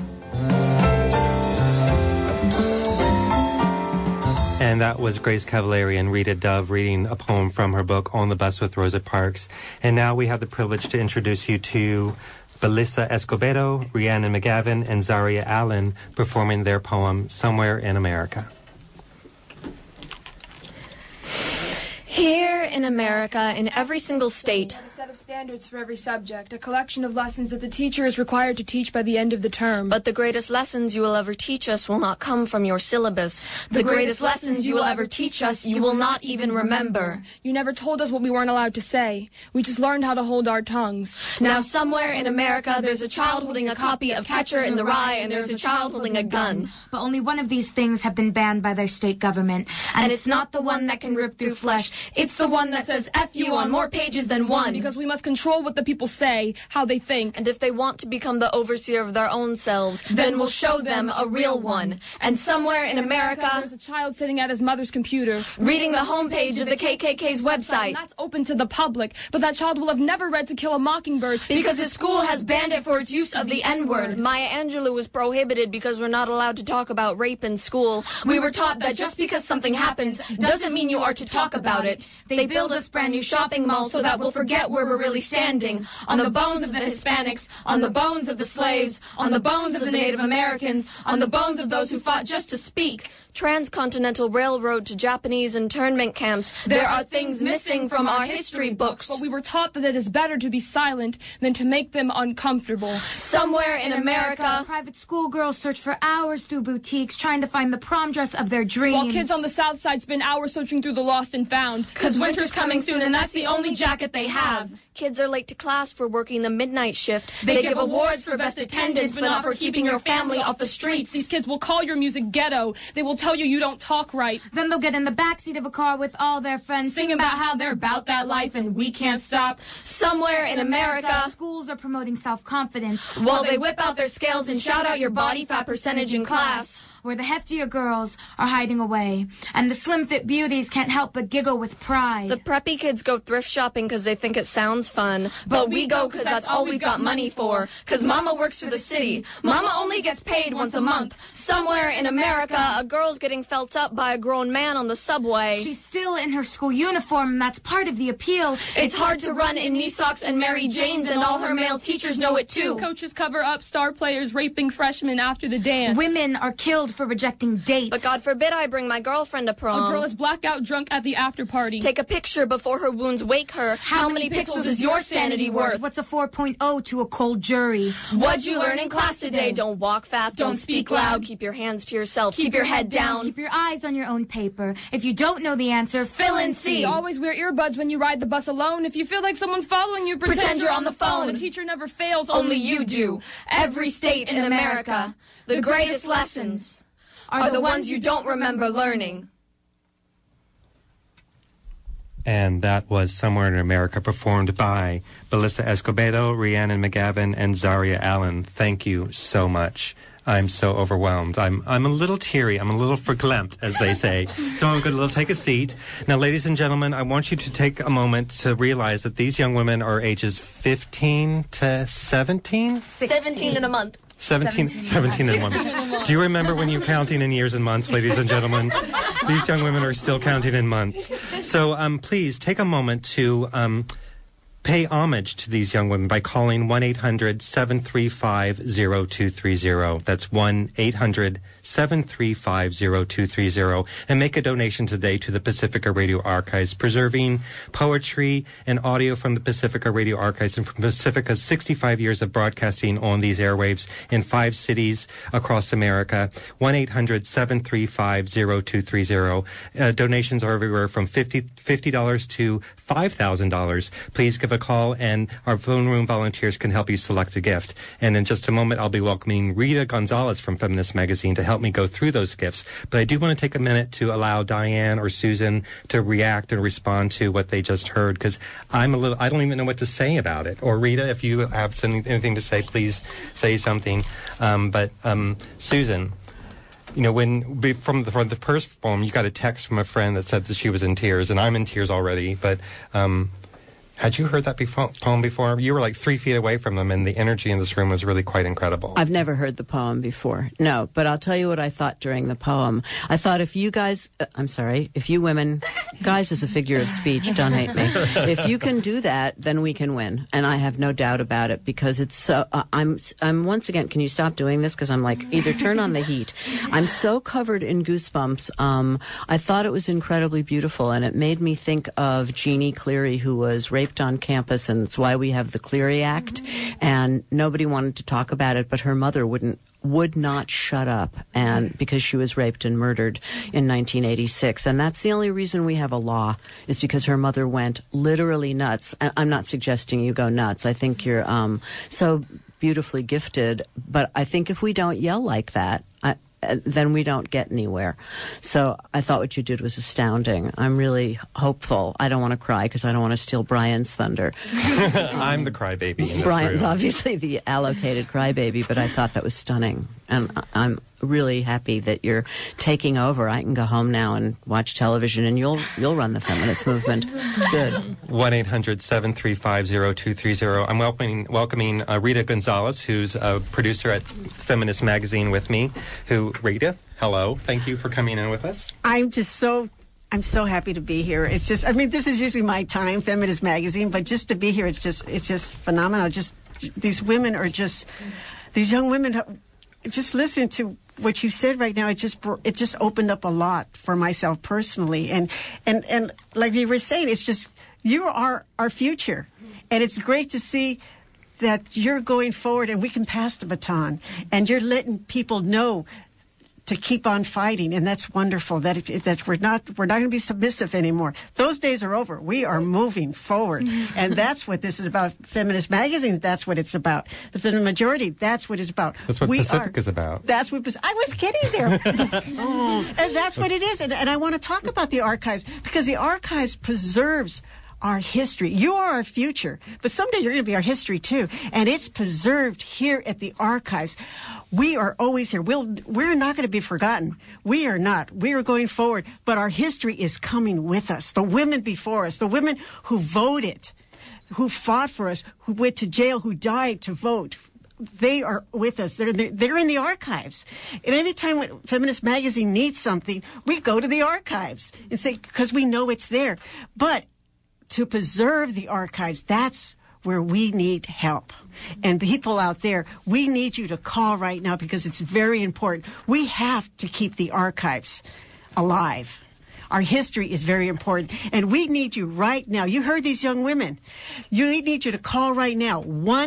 And that was Grace Cavalieri and Rita Dove reading a poem from her book, On the Bus with Rosa Parks. And now we have the privilege to introduce you to Belissa Escobedo, Rhiannon McGavin, and Zaria Allen performing their poem, Somewhere in America. Here in America, in every single state, a set of standards for every subject, a collection of lessons that the teacher is required to teach by the end of the term. But the greatest lessons you will ever teach us will not come from your syllabus. The greatest lessons you will ever teach us, you will not even remember. You never told us what we weren't allowed to say. We just learned how to hold our tongues. Now somewhere in America, there's a child holding a copy of Catcher in the Rye, and there's a child holding a gun. But only one of these things have been banned by their state government. And it's not the one that can rip through flesh. It's the one that says F you on more pages than one. Because we must control what the people say, how they think. And if they want to become the overseer of their own selves, then we'll show them a real one. And somewhere in America, there's a child sitting at his mother's computer, reading the homepage of the KKK's website. And that's open to the public, but that child will have never read To Kill a Mockingbird. Because his school has banned it for its use of the N-word. Maya Angelou was prohibited because we're not allowed to talk about rape in school. We were taught that just because something happens doesn't mean you are to talk about it. They build us brand new shopping malls so that we'll forget where we're really standing. On the bones of the Hispanics, on the bones of the slaves, on the bones of the Native Americans, on the bones of those who fought just to speak. Transcontinental Railroad to Japanese internment camps. There are things missing from our history books. But we were taught that it is better to be silent than to make them uncomfortable. Somewhere in America, private schoolgirls search for hours through boutiques trying to find the prom dress of their dreams. While kids on the South Side spend hours searching through the lost and found. Because winter's coming soon and that's the only jacket they have. Kids are late to class for working the midnight shift. They give awards for best attendance, but not for keeping your family off the streets. These kids will call your music ghetto. They will tell you don't talk right. Then they'll get in the backseat of a car with all their friends, sing about how they're about that life and we can't stop. Somewhere in America, schools are promoting self-confidence while they whip out their scales and shout out your body fat percentage in class. Where the heftier girls are hiding away, and the slim-fit beauties can't help but giggle with pride. The preppy kids go thrift shopping because they think it sounds fun, but we go because that's all we've got money for, because Mama works for the city. Mama only gets paid once a month. Somewhere in America, a girl's girl's getting felt up by a grown man on the subway. She's still in her school uniform, and that's part of the appeal. It's hard to run in knee socks and Mary Janes, and all her male teachers know it too. Coaches cover up star players raping freshmen after the dance. Women are killed for rejecting dates. But God forbid I bring my girlfriend to prom. A girl is blackout drunk at the after party. Take a picture before her wounds wake her. How many pixels is your sanity worth? What's a 4.0 to a cold jury? What'd you learn in class today? Don't walk fast, don't speak loud, keep your hands to yourself, keep your head down. Keep your eyes on your own paper. If you don't know the answer, fill in C. Always wear earbuds when you ride the bus alone. If you feel like someone's following you, pretend you're on the phone. The teacher never fails, only you do. Every state in America, the greatest lessons are the ones you don't remember learning. And that was Somewhere in America, performed by Melissa Escobedo, Rhiannon McGavin, and Zaria Allen. Thank you so much. I'm so overwhelmed. I'm a little teary. I'm a little verklempt, as they say. So I'm going to take a seat. Now, ladies and gentlemen, I want you to take a moment to realize that these young women are ages 15 to 17? 17 in a month. 17 in a month. Do you remember when you were counting in years and months, ladies and gentlemen? These young women are still counting in months. So please take a moment to pay homage to these young women by calling 1-800-735-0230. That's 1-800-735-0230. And make a donation today to the Pacifica Radio Archives, preserving poetry and audio from the Pacifica Radio Archives and from Pacifica's 65 years of broadcasting on these airwaves in 5 cities across America. 1-800-735-0230. Donations are everywhere from $50 to $5,000. Please give a call, and our phone room volunteers can help you select a gift. And in just a moment, I'll be welcoming Rita Gonzalez from Feminist Magazine to help me go through those gifts. But I do want to take a minute to allow Diane or Susan to react and respond to what they just heard, because I don't even know what to say about it. Or Rita, if you have anything to say, please say something. But Susan, you know, from the first poem, you got a text from a friend that said that she was in tears, and I'm in tears already. But had you heard that poem before? You were like 3 feet away from them, and the energy in this room was really quite incredible. I've never heard the poem before. No, but I'll tell you what I thought during the poem. I thought if you guys, if you women, guys is a figure of speech, don't hate me. If you can do that, then we can win. And I have no doubt about it, because it's so, I'm once again, can you stop doing this? Because I'm like, either turn on the heat. I'm so covered in goosebumps. I thought it was incredibly beautiful, and it made me think of Jeannie Cleary, who was raped on campus, and it's why we have the Cleary Act, and nobody wanted to talk about it, but her mother would not shut up, and because she was raped and murdered in 1986. And that's the only reason we have a law, is because her mother went literally nuts. And I'm not suggesting you go nuts. I think you're so beautifully gifted, but I think if we don't yell like that, then we don't get anywhere. So I thought what you did was astounding. I'm really hopeful. I don't want to cry because I don't want to steal Brian's thunder. I'm the crybaby in this Brian's room. Obviously the allocated crybaby, but I thought that was stunning. And I'm really happy that you're taking over. I can go home now and watch television, and you'll run the feminist movement. It's good. 1-800-735-0230. I'm welcoming Rita Gonzalez, who's a producer at Feminist Magazine with me. Rita, hello. Thank you for coming in with us. I'm so happy to be here. It's just, this is usually my time, Feminist Magazine, but just to be here, it's just phenomenal. Just these women are just, these young women, just listening to what you said right now, it just opened up a lot for myself personally. And like you were saying, it's just, you are our future. And it's great to see that you're going forward and we can pass the baton. And you're letting people know to keep on fighting, and that's wonderful. That we're not going to be submissive anymore. Those days are over. We are moving forward, and that's what this is about. Feminist Magazine. That's what it's about. The Feminist Majority. That's what it's about. That's what Pacific is about. That's what I was getting there, and that's what it is. And I want to talk about the archives, because the archives preserves our history. You are our future, but someday you're going to be our history too, and it's preserved here at the archives. We are always here. We're not going to be forgotten. We are not. We are going forward, but our history is coming with us. The women before us, the women who voted, who fought for us, who went to jail, who died to vote they are with us. They're in the archives. And every time Feminist Magazine needs something, we go to the archives and say, because we know it's there. But to preserve the archives, that's where we need help. And people out there, we need you to call right now because it's very important. We have to keep the archives alive. Our history is very important. And we need you right now. You heard these young women. We need you to call right now.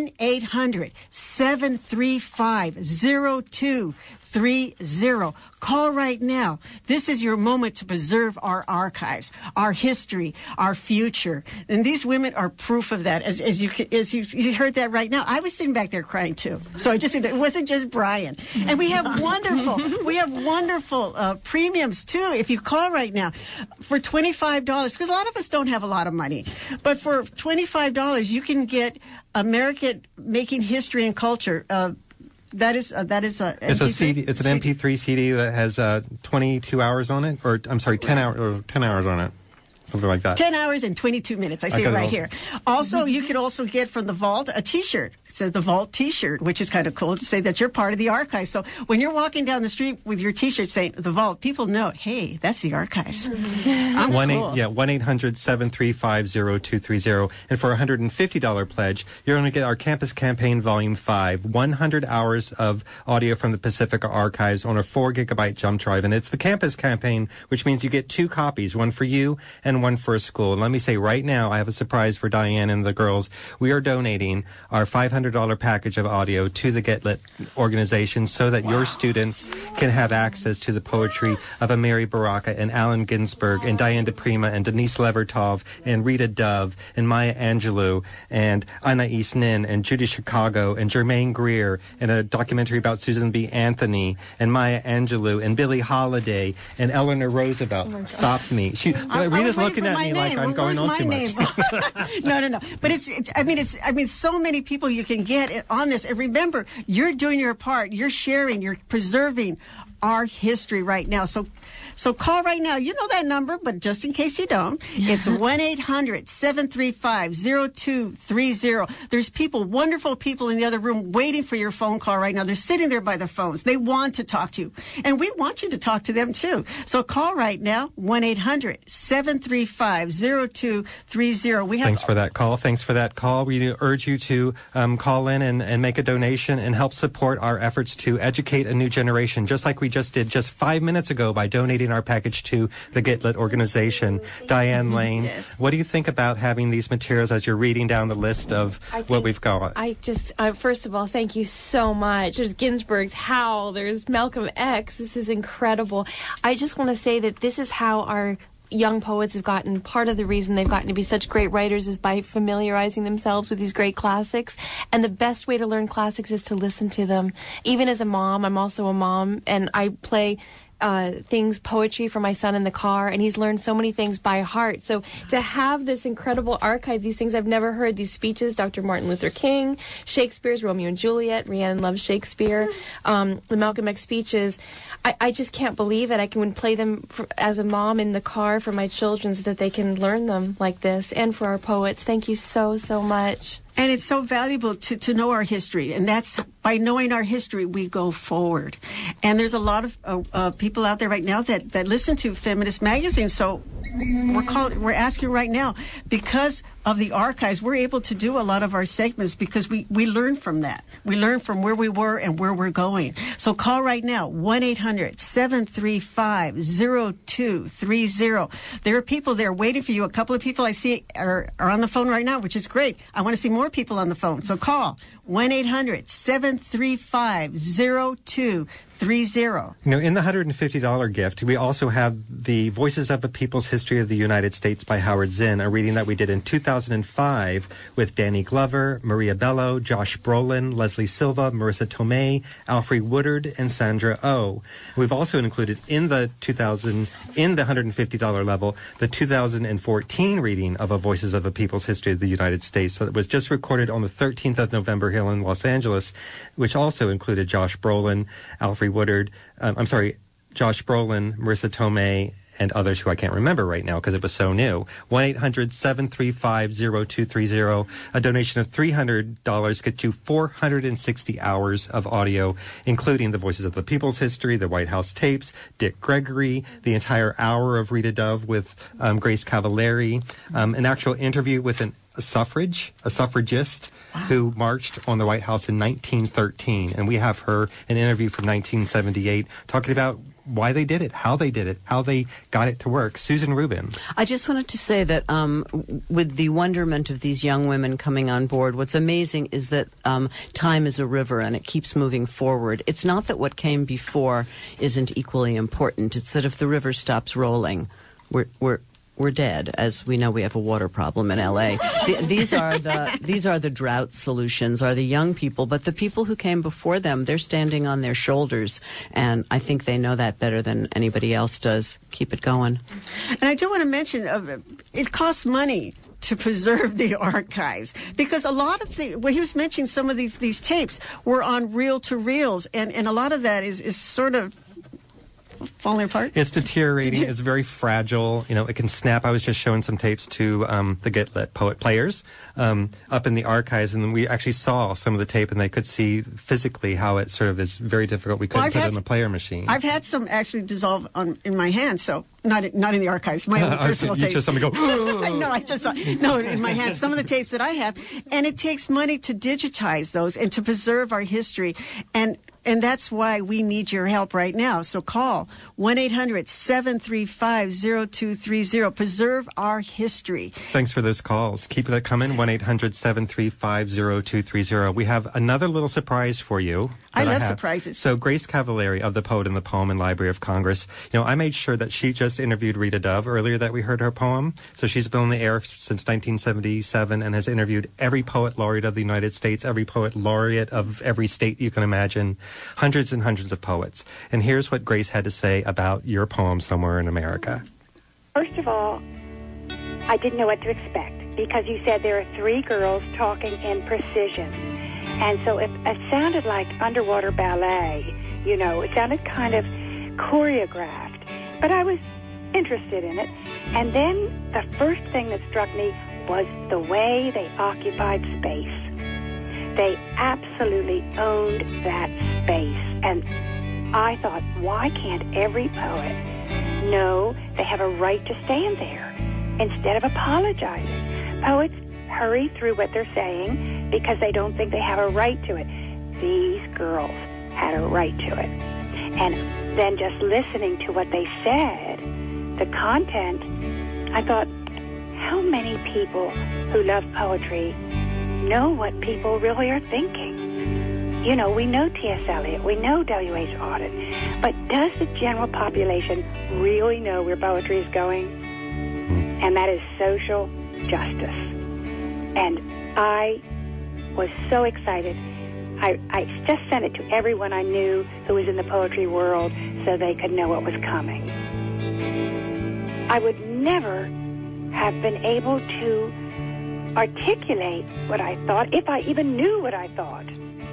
1-800-735-0230. Call right now. This is your moment to preserve our archives, our history, our future. And these women are proof of that. As you heard that right now. I was sitting back there crying too. So it wasn't just Brian. And we have wonderful premiums too. If you call right now for $25, because a lot of us don't have a lot of money, but for $25 you can get American Making History and Culture. That is it's a CD. It's an MP3 CD that has 22 hours on it, or I'm sorry, 10 hours on it. Something like that. 10 hours and 22 minutes. I see it right here. Also, you can also get from the Vault a T-shirt. It says the Vault T-shirt, which is kind of cool to say that you're part of the archives. So when you're walking down the street with your T-shirt saying the Vault, people know, hey, that's the archives. Cool. 1-800-735-0230. And for a $150 pledge, you're going to get our Campus Campaign Volume 5, 100 hours of audio from the Pacifica Archives on a 4-gigabyte jump drive. And it's the Campus Campaign, which means you get 2 copies, one for you and one for a school. And let me say right now, I have a surprise for Diane and the girls. We are donating our $500 package of audio to the Get Lit organization so that your students can have access to the poetry of Amiri Baraka and Allen Ginsberg and Diane DePrima and Denise Levertov and Rita Dove and Maya Angelou and Anais Nin and Judy Chicago and Germaine Greer and a documentary about Susan B. Anthony and Maya Angelou and Billie Holiday and Eleanor Roosevelt. Stop me. Rita's looking at me like I'm going on too much. No. But it's so many people you can get on this. And remember, you're doing your part. You're sharing. You're preserving our history right now. So call right now. You know that number, but just in case you don't, it's 1-800-735-0230. There's wonderful people in the other room waiting for your phone call right now. They're sitting there by the phones. They want to talk to you. And we want you to talk to them too. So call right now, 1-800-735-0230. Thanks for that call. We urge you to call in and make a donation and help support our efforts to educate a new generation, just like we just did just 5 minutes ago by donating our package to the Get Lit organization. Diane Lane, what do you think about having these materials as you're reading down the list of what we've got? First of all, thank you so much. There's Ginsberg's Howl, there's Malcolm X. This is incredible. I just want to say that this is how our young poets have gotten, part of the reason they've gotten to be such great writers is by familiarizing themselves with these great classics. And the best way to learn classics is to listen to them. Even as a mom, I'm also a mom, and I play poetry for my son in the car, and he's learned so many things by heart. So to have this incredible archive, these things I've never heard, these speeches, Dr. Martin Luther King, Shakespeare's Romeo and Juliet, Rhiannon loves Shakespeare, the Malcolm X speeches, I just can't believe it. I can play them as a mom in the car for my children so that they can learn them like this, and for our poets. Thank you so, so much. And it's so valuable to know our history. And that's by knowing our history, we go forward. And there's a lot of people out there right now that listen to Feminist Magazine. So we're asking right now, because of the archives, we're able to do a lot of our segments because we learn from that. We learn from where we were and where we're going. So call right now, 1-800-735-0230. There are people there waiting for you. A couple of people I see are on the phone right now, which is great. I want to see more people on the phone. So call 1-800-735-0230. In the $150 gift, we also have the Voices of a People's History of the United States by Howard Zinn, a reading that we did in 2005 with Danny Glover, Maria Bello, Josh Brolin, Leslie Silva, Marissa Tomei, Alfre Woodard, and Sandra Oh. We've also included in the $150 level, the 2014 reading of a Voices of a People's History of the United States that was just recorded on the 13th of November here in Los Angeles, which also included Josh Brolin, Alfre Woodard, Josh Brolin, Marissa Tomei, and others who I can't remember right now because it was so new. 1-800-735-0230. A donation of $300 gets you 460 hours of audio, including the Voices of the People's History, the White House tapes, Dick Gregory, the entire hour of Rita Dove with Grace Cavallari, an actual interview with a suffragist who marched on the White House in 1913. And we have her, an interview from 1978, talking about why they did it, how they got it to work. Susan Rubin. I just wanted to say that with the wonderment of these young women coming on board, what's amazing is that time is a river and it keeps moving forward. It's not that what came before isn't equally important. It's that if the river stops rolling, we're dead. As we know, we have a water problem in L.A. These are the drought solutions, are the young people. But the people who came before them, they're standing on their shoulders, and I think they know that better than anybody else does. Keep it going. And I do want to mention, it costs money to preserve the archives, because a lot of when he was mentioning some of these tapes were on reel-to-reels, and a lot of that is sort of falling apart? It's deteriorating. It's very fragile. It can snap. I was just showing some tapes to the Get Lit Poet players up in the archives, and we actually saw some of the tape, and they could see physically how it sort of is very difficult. We couldn't put it in the player machine. I've had some actually dissolve in my hand, so not in the archives. My own personal tapes. You just somebody go. No, I just in my hand. Some of the tapes that I have, and it takes money to digitize those and to preserve our history, and that's why we need your help right now. So call 1-800-735-0230. Preserve our history. Thanks for those calls. Keep that coming. 1-800-735-0230. We have another little surprise for you. I love surprises. So Grace Cavallari of The Poet and the Poem and Library of Congress. I made sure that she just interviewed Rita Dove earlier that we heard her poem. So she's been on the air since 1977 and has interviewed every poet laureate of the United States, every poet laureate of every state you can imagine. Hundreds and hundreds of poets. And here's what Grace had to say about your poem, Somewhere in America. First of all, I didn't know what to expect because you said there are three girls talking in precision. And so it sounded like underwater ballet, it sounded kind of choreographed. But I was interested in it. And then the first thing that struck me was the way they occupied space. They absolutely owned that space. And I thought, why can't every poet know they have a right to stand there instead of apologizing? Poets hurry through what they're saying because they don't think they have a right to it. These girls had a right to it. And then just listening to what they said, the content, I thought, how many people who love poetry know what people really are thinking? We know T.S. Eliot, we know W.H. Auden, but does the general population really know where poetry is going? And that is social justice. And I was so excited. I just sent it to everyone I knew who was in the poetry world so they could know what was coming. I would never have been able to articulate what I thought if I even knew what I thought.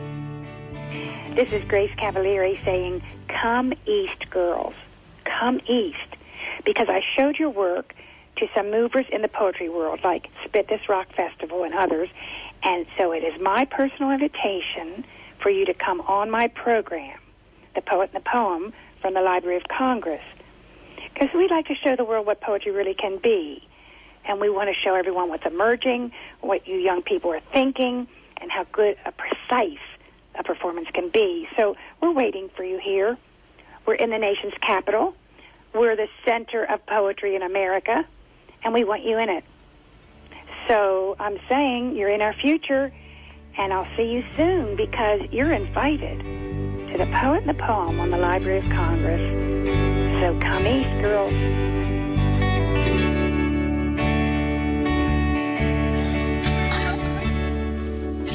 This is Grace Cavallari saying, come east, girls. Come east. Because I showed your work to some movers in the poetry world, like Spit This Rock Festival and others. And so it is my personal invitation for you to come on my program, The Poet and the Poem, from the Library of Congress. Because we like to show the world what poetry really can be. And we want to show everyone what's emerging, what you young people are thinking, and how good, precise a performance can be. So we're waiting for you here. We're in the nation's capital. We're the center of poetry in America, and we want you in it. So I'm saying you're in our future, and I'll see you soon because you're invited to The Poet and the Poem on the Library of Congress. So come east, girls.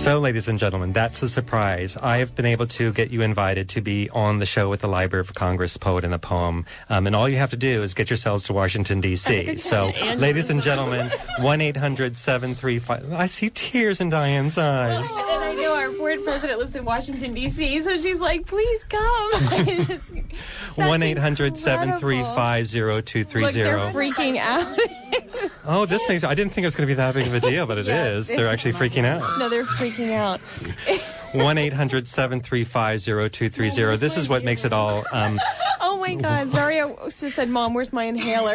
So, ladies and gentlemen, that's the surprise. I have been able to get you invited to be on the show with the Library of Congress Poet in a Poem. And all you have to do is get yourselves to Washington, D.C. So, ladies and gentlemen, 1-800-735... I see tears in Diane's eyes. And I know our board president lives in Washington, D.C., so she's like, please come. 1-800-735-0230. Look, they're freaking out. Oh, this makes... I didn't think it was going to be that big of a deal, but it is. They're actually freaking out. No, they're freaking out. 1-800-735-0230. This is what makes it all... Oh, my God. Zaria just said, Mom, where's my inhaler?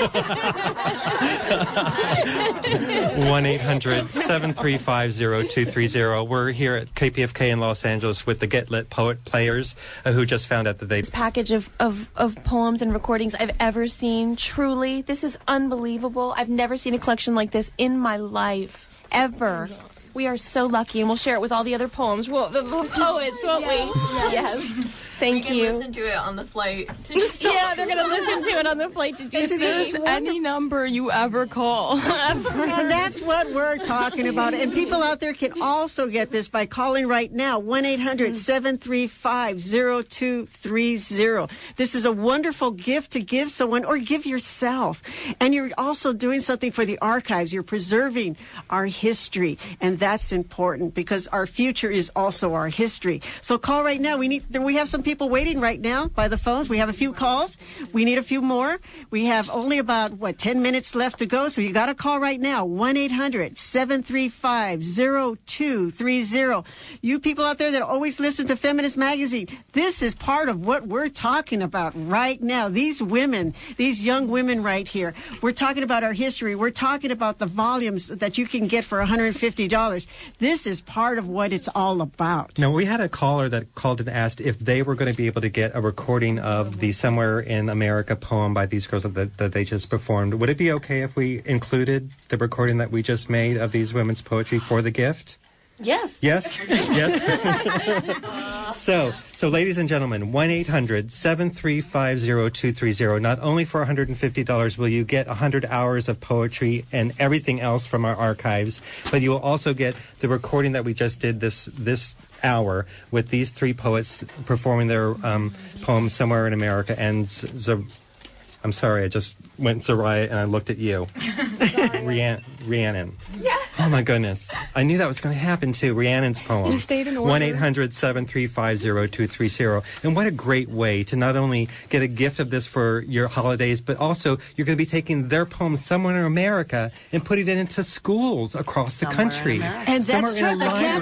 1-800-735-0230. We're here at KPFK in Los Angeles with the Get Lit Poet Players who just found out that they... This package of poems and recordings I've ever seen. Truly, this is unbelievable. I've never seen a collection like this in my life, ever. We are so lucky, and we'll share it with all the other poems. Well, the poets, won't we? Yes. Thank you. We can listen to it on the flight to Yeah, they're going to listen to it on the flight to DC. This is any number you ever call. And that's what we're talking about. And people out there can also get this by calling right now, 1-800-735-0230. This is a wonderful gift to give someone or give yourself. And you're also doing something for the archives. You're preserving our history. And that's important because our future is also our history. So call right now. We have some people waiting right now by the phones. We have a few calls. We need a few more. We have only about, 10 minutes left to go. So you got to call right now, 1-800-735-0230. You people out there that always listen to Feminist Magazine, this is part of what we're talking about right now. These women, these young women right here, we're talking about our history. We're talking about the volumes that you can get for $150. This is part of what it's all about. Now, we had a caller that called and asked if they were going to be able to get a recording of the Somewhere in America poem by these girls that they just performed. Would it be okay if we included the recording that we just made of these women's poetry for the gift? Yes. Yes? Yes? So, ladies and gentlemen, 1-800-735-0230. Not only for $150 will you get 100 hours of poetry and everything else from our archives, but you will also get the recording that we just did this hour with these three poets performing their poems Somewhere in America. And I'm sorry, I just went Zaria and I looked at you. Rhiannon. Yeah. Oh, my goodness. I knew that was going to happen, too. Rhiannon's poem. You stayed in order. 1-800-735-0230. And what a great way to not only get a gift of this for your holidays, but also you're going to be taking their poem Somewhere in America and putting it into schools across the country. And that's true.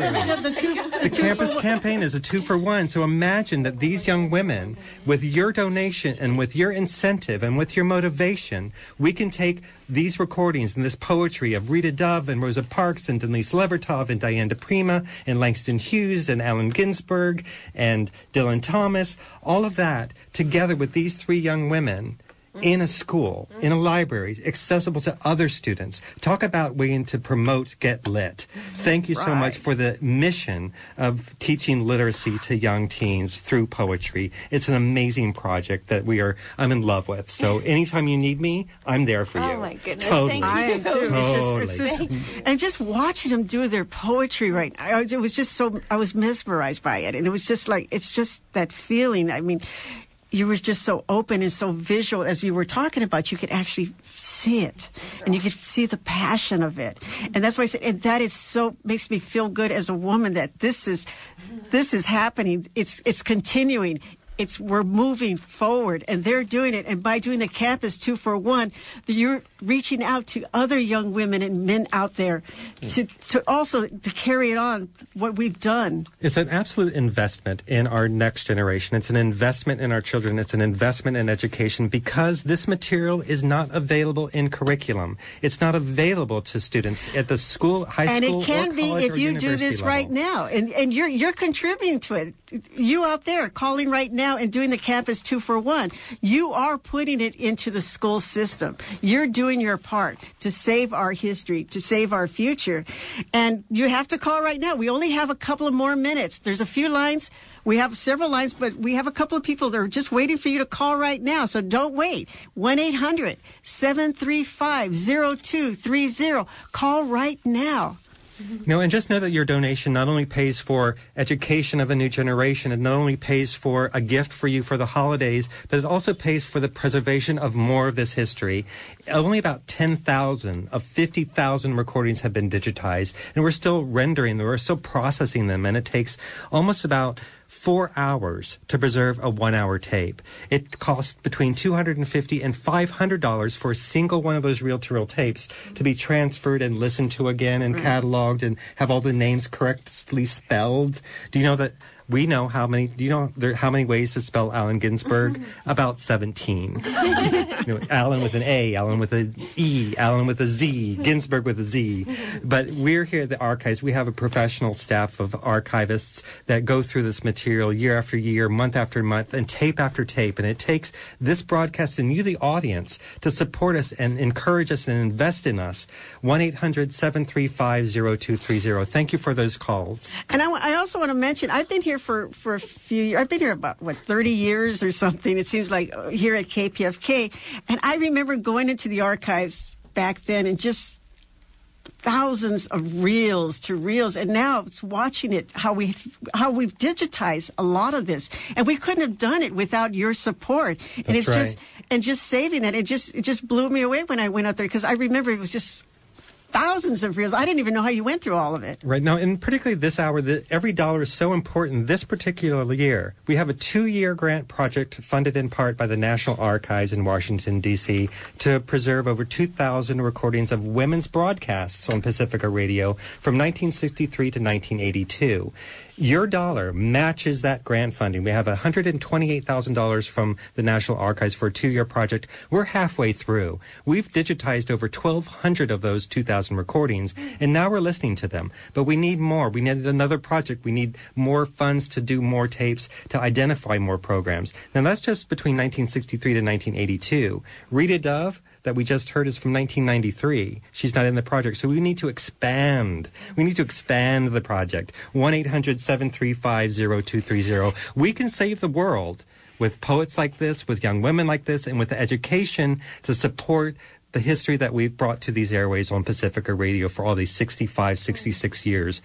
The campus campaign is a 2-for-1. So imagine that these young women, with your donation and with your incentive and with your motivation, we can take these recordings and this poetry of Rita Dove and Rosa Parks and Denise Levertov and Diane DePrima and Langston Hughes and Allen Ginsberg and Dylan Thomas, all of that together with these three young women in a school, in a library, accessible to other students. Talk about waiting to promote Get Lit. Thank you so much for the mission of teaching literacy to young teens through poetry. It's an amazing project that I'm in love with. So anytime you need me, I'm there for you. Oh, my goodness. Totally. Thank you. I am, too. Totally. It's just, and just watching them do their poetry it was just I was mesmerized by it. And it was just it's just that feeling. I mean, you were just so open and so visual as you were talking about. You could actually see it, and you could see the passion of it. And that's why I said, and that is makes me feel good as a woman that this is happening. It's continuing. We're moving forward, and they're doing it. And by doing the Campus 2-for-1, you're reaching out to other young women and men out there to also carry it on what we've done. It's an absolute investment in our next generation. It's an investment in our children. It's an investment in education because this material is not available in curriculum. It's not available to students at the school, high school, and it can be if you do this level. right now, and you're contributing to it. You out there calling right now and doing the Campus 2-for-1, you are putting it into the school system. You're doing your part to save our history, to save our future. And you have to call right now. We only have a couple of more minutes. There's a few lines. We have several lines, but we have a couple of people that are just waiting for you to call right now. So don't wait. 1-800-735-0230. Call right now. And just know that your donation not only pays for education of a new generation, it not only pays for a gift for you for the holidays, but it also pays for the preservation of more of this history. Only about 10,000 of 50,000 recordings have been digitized, and we're still rendering them, we're still processing them, and it takes almost about 4 hours to preserve a 1-hour tape. It costs between $250 and $500 for a single one of those reel-to-reel tapes to be transferred and listened to again and cataloged and have all the names correctly spelled. Do you know that we know how many? Do you know how many ways to spell Allen Ginsberg? About 17. Allen with an A, Allen with an E, Allen with a Z, Ginsberg with a Z. But we're here at the archives. We have a professional staff of archivists that go through this material year after year, month after month, and tape after tape. And it takes this broadcast and you, the audience, to support us and encourage us and invest in us. 1-800-735-0230. Thank you for those calls. And I also want to mention, I've been here for a few years. I've been here about, 30 years or something, it seems like, here at KPFK. And I remember going into the archives back then and just thousands of reels. And now it's watching it, how we've digitized a lot of this. And we couldn't have done it without your support. And That's right. just saving it. It just blew me away when I went out there, because I remember it was just thousands of reels. I didn't even know how you went through all of it. Right now, and particularly this hour, every dollar is so important this particular year. We have a 2-year grant project funded in part by the National Archives in Washington, D.C. to preserve over 2,000 recordings of women's broadcasts on Pacifica Radio from 1963 to 1982. Your dollar matches that grant funding. We have $128,000 from the National Archives for a 2-year project. We're halfway through. We've digitized over 1,200 of those 2,000 recordings, and now we're listening to them. But we need more. We need another project. We need more funds to do more tapes, to identify more programs. Now, that's just between 1963 to 1982. Rita Dove, that we just heard, is from 1993. She's not in the project, so we need to expand. We need to expand the project. 1-800-735-0230. We can save the world with poets like this, with young women like this, and with the education to support the history that we've brought to these airways on Pacifica Radio for all these 65, 66 years.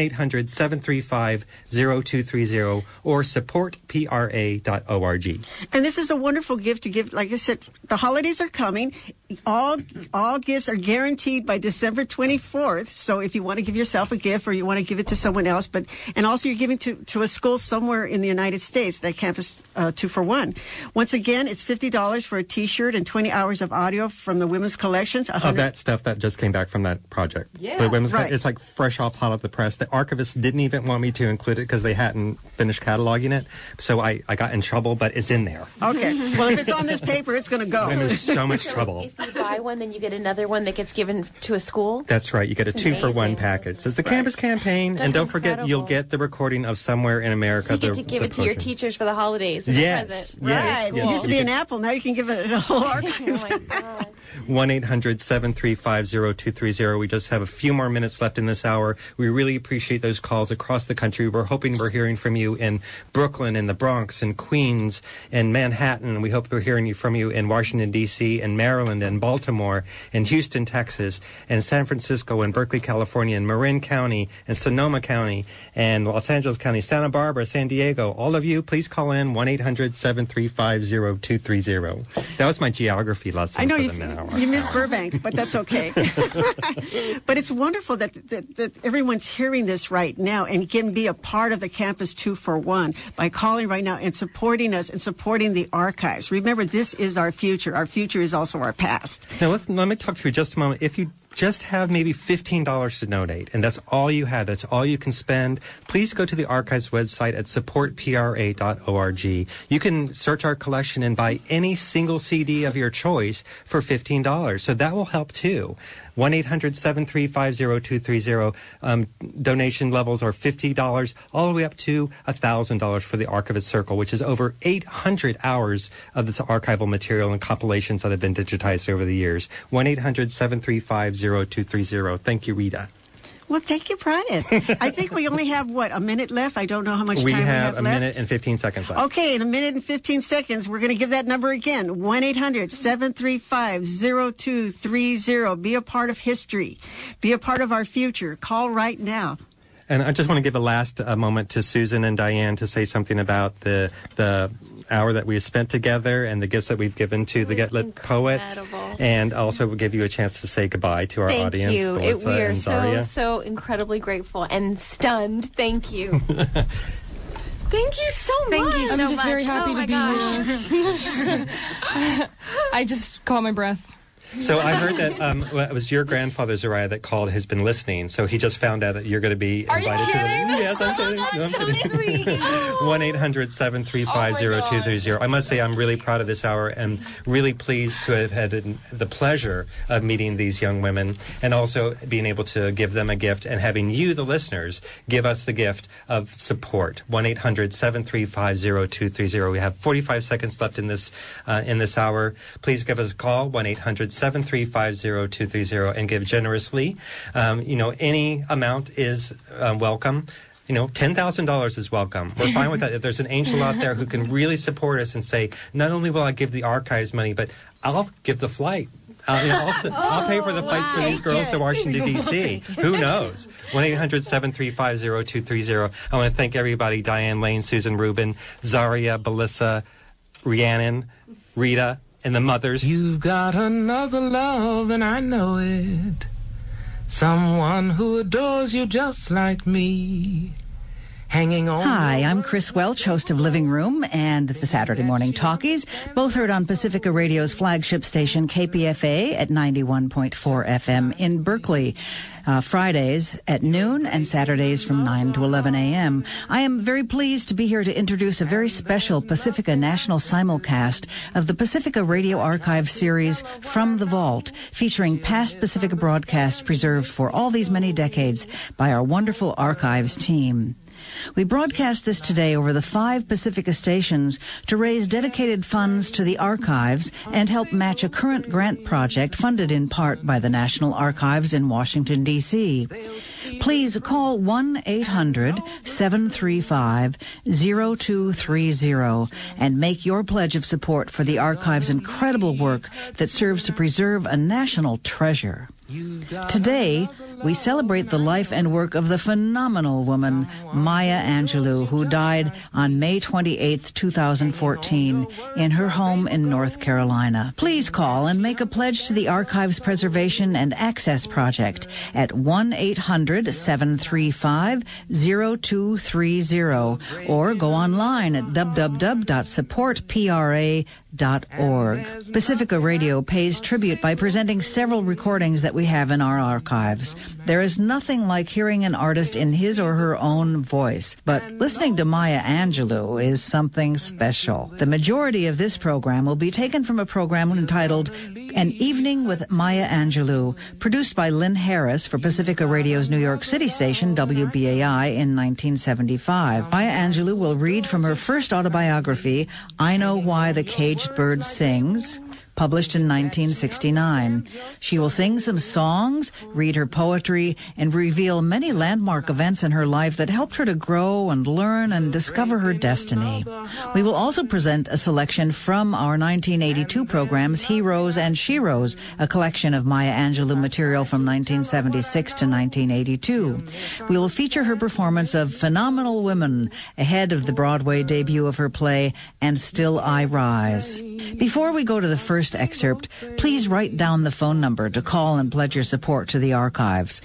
1-800-735-0230 or supportpra.org. And this is a wonderful gift to give. Like I said, the holidays are coming. All gifts are guaranteed by December 24th. So if you want to give yourself a gift or you want to give it to someone else, and also you're giving to a school somewhere in the United States, that Campus 2-for-1. Once again, it's $50 for a T-shirt and 20 hours of audio from the women's collections. Of that stuff that just came back from that project. Yeah. So the women's right. It's like fresh off hot off the press. The archivists didn't even want me to include it because they hadn't finished cataloging it. So I got in trouble, but it's in there. Okay. Well, if it's on this paper, it's going to go. I'm in so much trouble. If you buy one, then you get another one that gets given to a school? That's right. You get a 2-for-1 package. It's the Campus Campaign. That's and don't incredible. forget, you'll get the recording of Somewhere in America. So you get to give it to your teachers for the holidays as a present. Right. Yes. It used to be an apple. Now you can give it a whole archives. Oh, my God. 1-800-735-0230. We just have a few more minutes left in this hour. We really appreciate those calls across the country. We're hoping we're hearing from you in Brooklyn, in the Bronx, in Queens, and Manhattan. We hope we're hearing from you in Washington, D.C., and Maryland, and Baltimore, and Houston, Texas, and San Francisco, and Berkeley, California, and Marin County, and Sonoma County, and Los Angeles County, Santa Barbara, San Diego. All of you, please call in 1-800-735-0230. That was my geography lesson. I know for you, the hour. you missed Burbank, but that's okay. But it's wonderful that everyone's hearing this right now and can be a part of the Campus 2-for-1 by calling right now and supporting us and supporting the archives. Remember, this is our future. Our future is also our past. Now, let me talk to you just a moment. If you just have maybe $15 to donate, and that's all you have, that's all you can spend, please go to the Archives website at supportpra.org. You can search our collection and buy any single CD of your choice for $15. So that will help too. 1-800-735-0230. Donation levels are $50 all the way up to $1,000 for the Archivist Circle, which is over 800 hours of this archival material and compilations that have been digitized over the years. 1-800-735-0230. Thank you, Rita. Well, thank you, Brian. I think we only have, a minute left? I don't know how much time we we have have left. a minute and 15 seconds left. Okay, in a minute and 15 seconds, we're going to give that number again, 1-800-735-0230. Be a part of history. Be a part of our future. Call right now. And I just want to give a last moment to Susan and Diane to say something about the hour that we've spent together and the gifts that we've given to the Get Lit poets, and also we'll give you a chance to say goodbye to our audience. Thank you. Melissa We are and Zaria. so incredibly grateful and stunned. Thank you. Thank you so much. Thank you so I'm just much. very happy to be here. I just caught my breath. So I heard that it was your grandfather, Zaria, that called, has been listening. So he just found out that you're going to be invited to the... Yes, I'm kidding. No, I'm kidding. 1-800-735-0230. I must say I'm really proud of this hour and really pleased to have had the pleasure of meeting these young women and also being able to give them a gift and having you, the listeners, give us the gift of support. 1-800-735-0230. We have 45 seconds left in this hour. Please give us a call, 1-800-735-0230, and give generously. Any amount is welcome. $10,000 is welcome. We're fine with that. If there's an angel out there who can really support us and say, not only will I give the archives money, but I'll give the flight. I'll pay for the flights for these girls to Washington, D.C. Who knows? 1-800-735-0230. I want to thank everybody, Diane Lane, Susan Rubin, Zaria, Belissa, Rhiannon, Rita, and the mothers. You've got another love, and I know it. Someone who adores you just like me. Hanging on. Hi, I'm Chris Welch, host of Living Room and the Saturday Morning Talkies, both heard on Pacifica Radio's flagship station KPFA at 91.4 FM in Berkeley. Fridays at noon and Saturdays from 9 to 11 a.m. I am very pleased to be here to introduce a very special Pacifica National simulcast of the Pacifica Radio Archive series From the Vault, featuring past Pacifica broadcasts preserved for all these many decades by our wonderful archives team. We broadcast this today over the 5 Pacifica stations to raise dedicated funds to the archives and help match a current grant project funded in part by the National Archives in Washington, D.C. Please call 1-800-735-0230 and make your pledge of support for the archive's incredible work that serves to preserve a national treasure. Today, we celebrate the life and work of the phenomenal woman, Maya Angelou, who died on May 28, 2014, in her home in North Carolina. Please call and make a pledge to the Archives Preservation and Access Project at 1-800-735-0230 or go online at www.supportpra.org. Pacifica Radio pays tribute by presenting several recordings that we have in our archives. There is nothing like hearing an artist in his or her own voice, but listening to Maya Angelou is something special. The majority of this program will be taken from a program entitled An Evening with Maya Angelou, produced by Lynn Harris for Pacifica Radio's New York City station, WBAI, in 1975. Maya Angelou will read from her first autobiography, I Know Why the Caged Bird Sings, published in 1969. She will sing some songs, read her poetry, and reveal many landmark events in her life that helped her to grow and learn and discover her destiny. We will also present a selection from our 1982 programs, Heroes and Sheroes, a collection of Maya Angelou material from 1976 to 1982. We will feature her performance of Phenomenal Women, ahead of the Broadway debut of her play, And Still I Rise. Before we go to the first excerpt, please write down the phone number to call and pledge your support to the archives.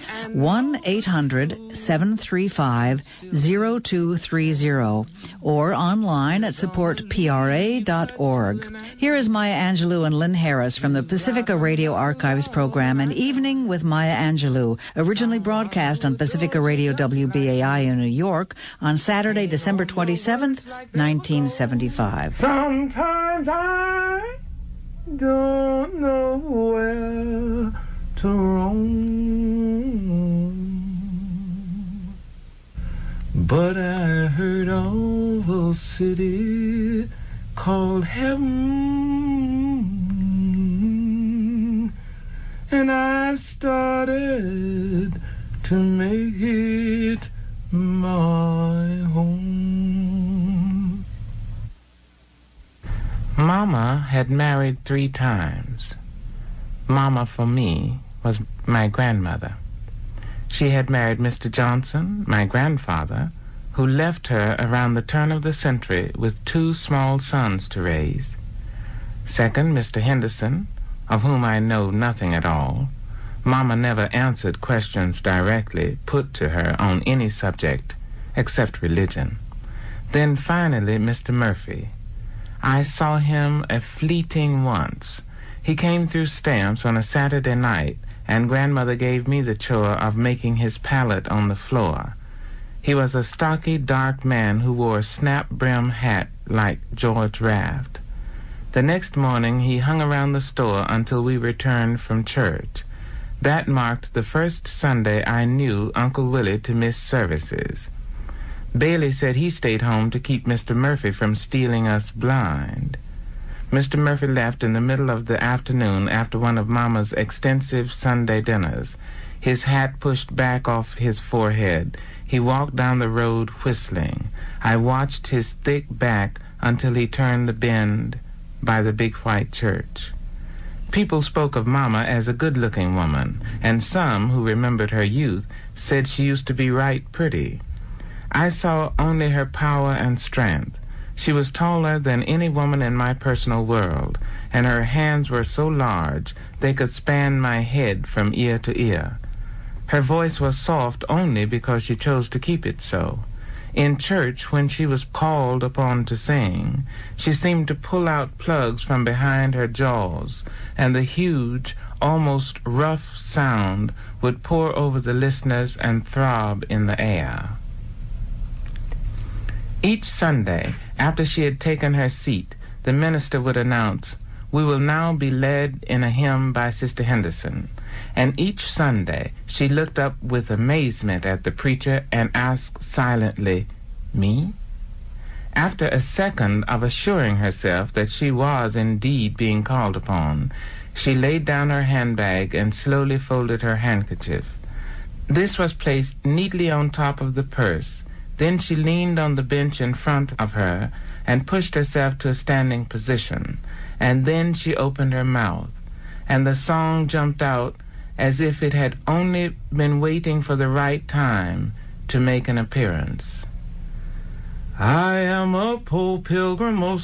1-800-735-0230 or online at supportpra.org. Here is Maya Angelou and Lynn Harris from the Pacifica Radio Archives program, An Evening with Maya Angelou, originally broadcast on Pacifica Radio WBAI in New York on Saturday, December 27th, 1975. Sometimes I don't know where to roam, but I heard of a city called heaven, and I started to make it my home. Mama had married 3 times. Mama, for me, was my grandmother. She had married Mr. Johnson, my grandfather, who left her around the turn of the century with 2 small sons to raise. Second, Mr. Henderson, of whom I know nothing at all. Mama never answered questions directly put to her on any subject except religion. Then finally, Mr. Murphy. I saw him a fleeting once. He came through Stamps on a Saturday night, and Grandmother gave me the chore of making his pallet on the floor. He was a stocky, dark man who wore a snap-brim hat like George Raft. The next morning he hung around the store until we returned from church. That marked the first Sunday I knew Uncle Willie to miss services. Bailey said he stayed home to keep Mr. Murphy from stealing us blind. Mr. Murphy left in the middle of the afternoon after one of Mama's extensive Sunday dinners. His hat pushed back off his forehead. He walked down the road whistling. I watched his thick back until he turned the bend by the big white church. People spoke of Mama as a good-looking woman, and some, who remembered her youth, said she used to be right pretty. I saw only her power and strength. She was taller than any woman in my personal world, and her hands were so large they could span my head from ear to ear. Her voice was soft only because she chose to keep it so. In church, when she was called upon to sing, she seemed to pull out plugs from behind her jaws, and the huge, almost rough sound would pour over the listeners and throb in the air. Each Sunday, after she had taken her seat, the minister would announce, "We will now be led in a hymn by Sister Henderson." And each Sunday she looked up with amazement at the preacher and asked silently, "Me?" After a second of assuring herself that she was indeed being called upon, she laid down her handbag and slowly folded her handkerchief. This was placed neatly on top of the purse. Then she leaned on the bench in front of her and pushed herself to a standing position. And then she opened her mouth, and the song jumped out as if it had only been waiting for the right time to make an appearance. I am a poor pilgrim of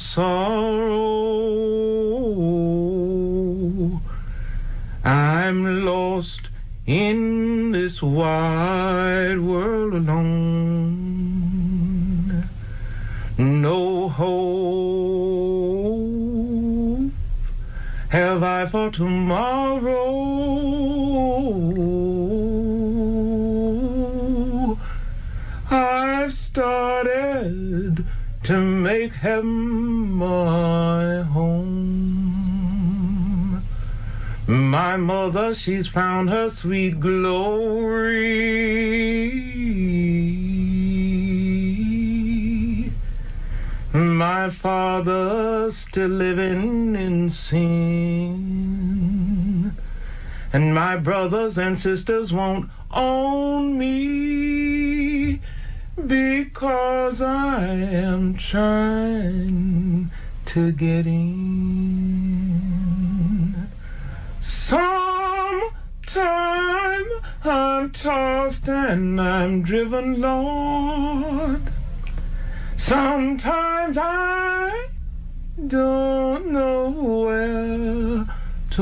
sorrow. I'm lost in this wide world alone. No hope have I for tomorrow. I've started to make heaven my home. My mother, she's found her sweet glory. My father's still living in sin, and my brothers and sisters won't own me because I am trying to get in. Sometime I'm tossed and I'm driven, Lord. Sometimes I don't know where to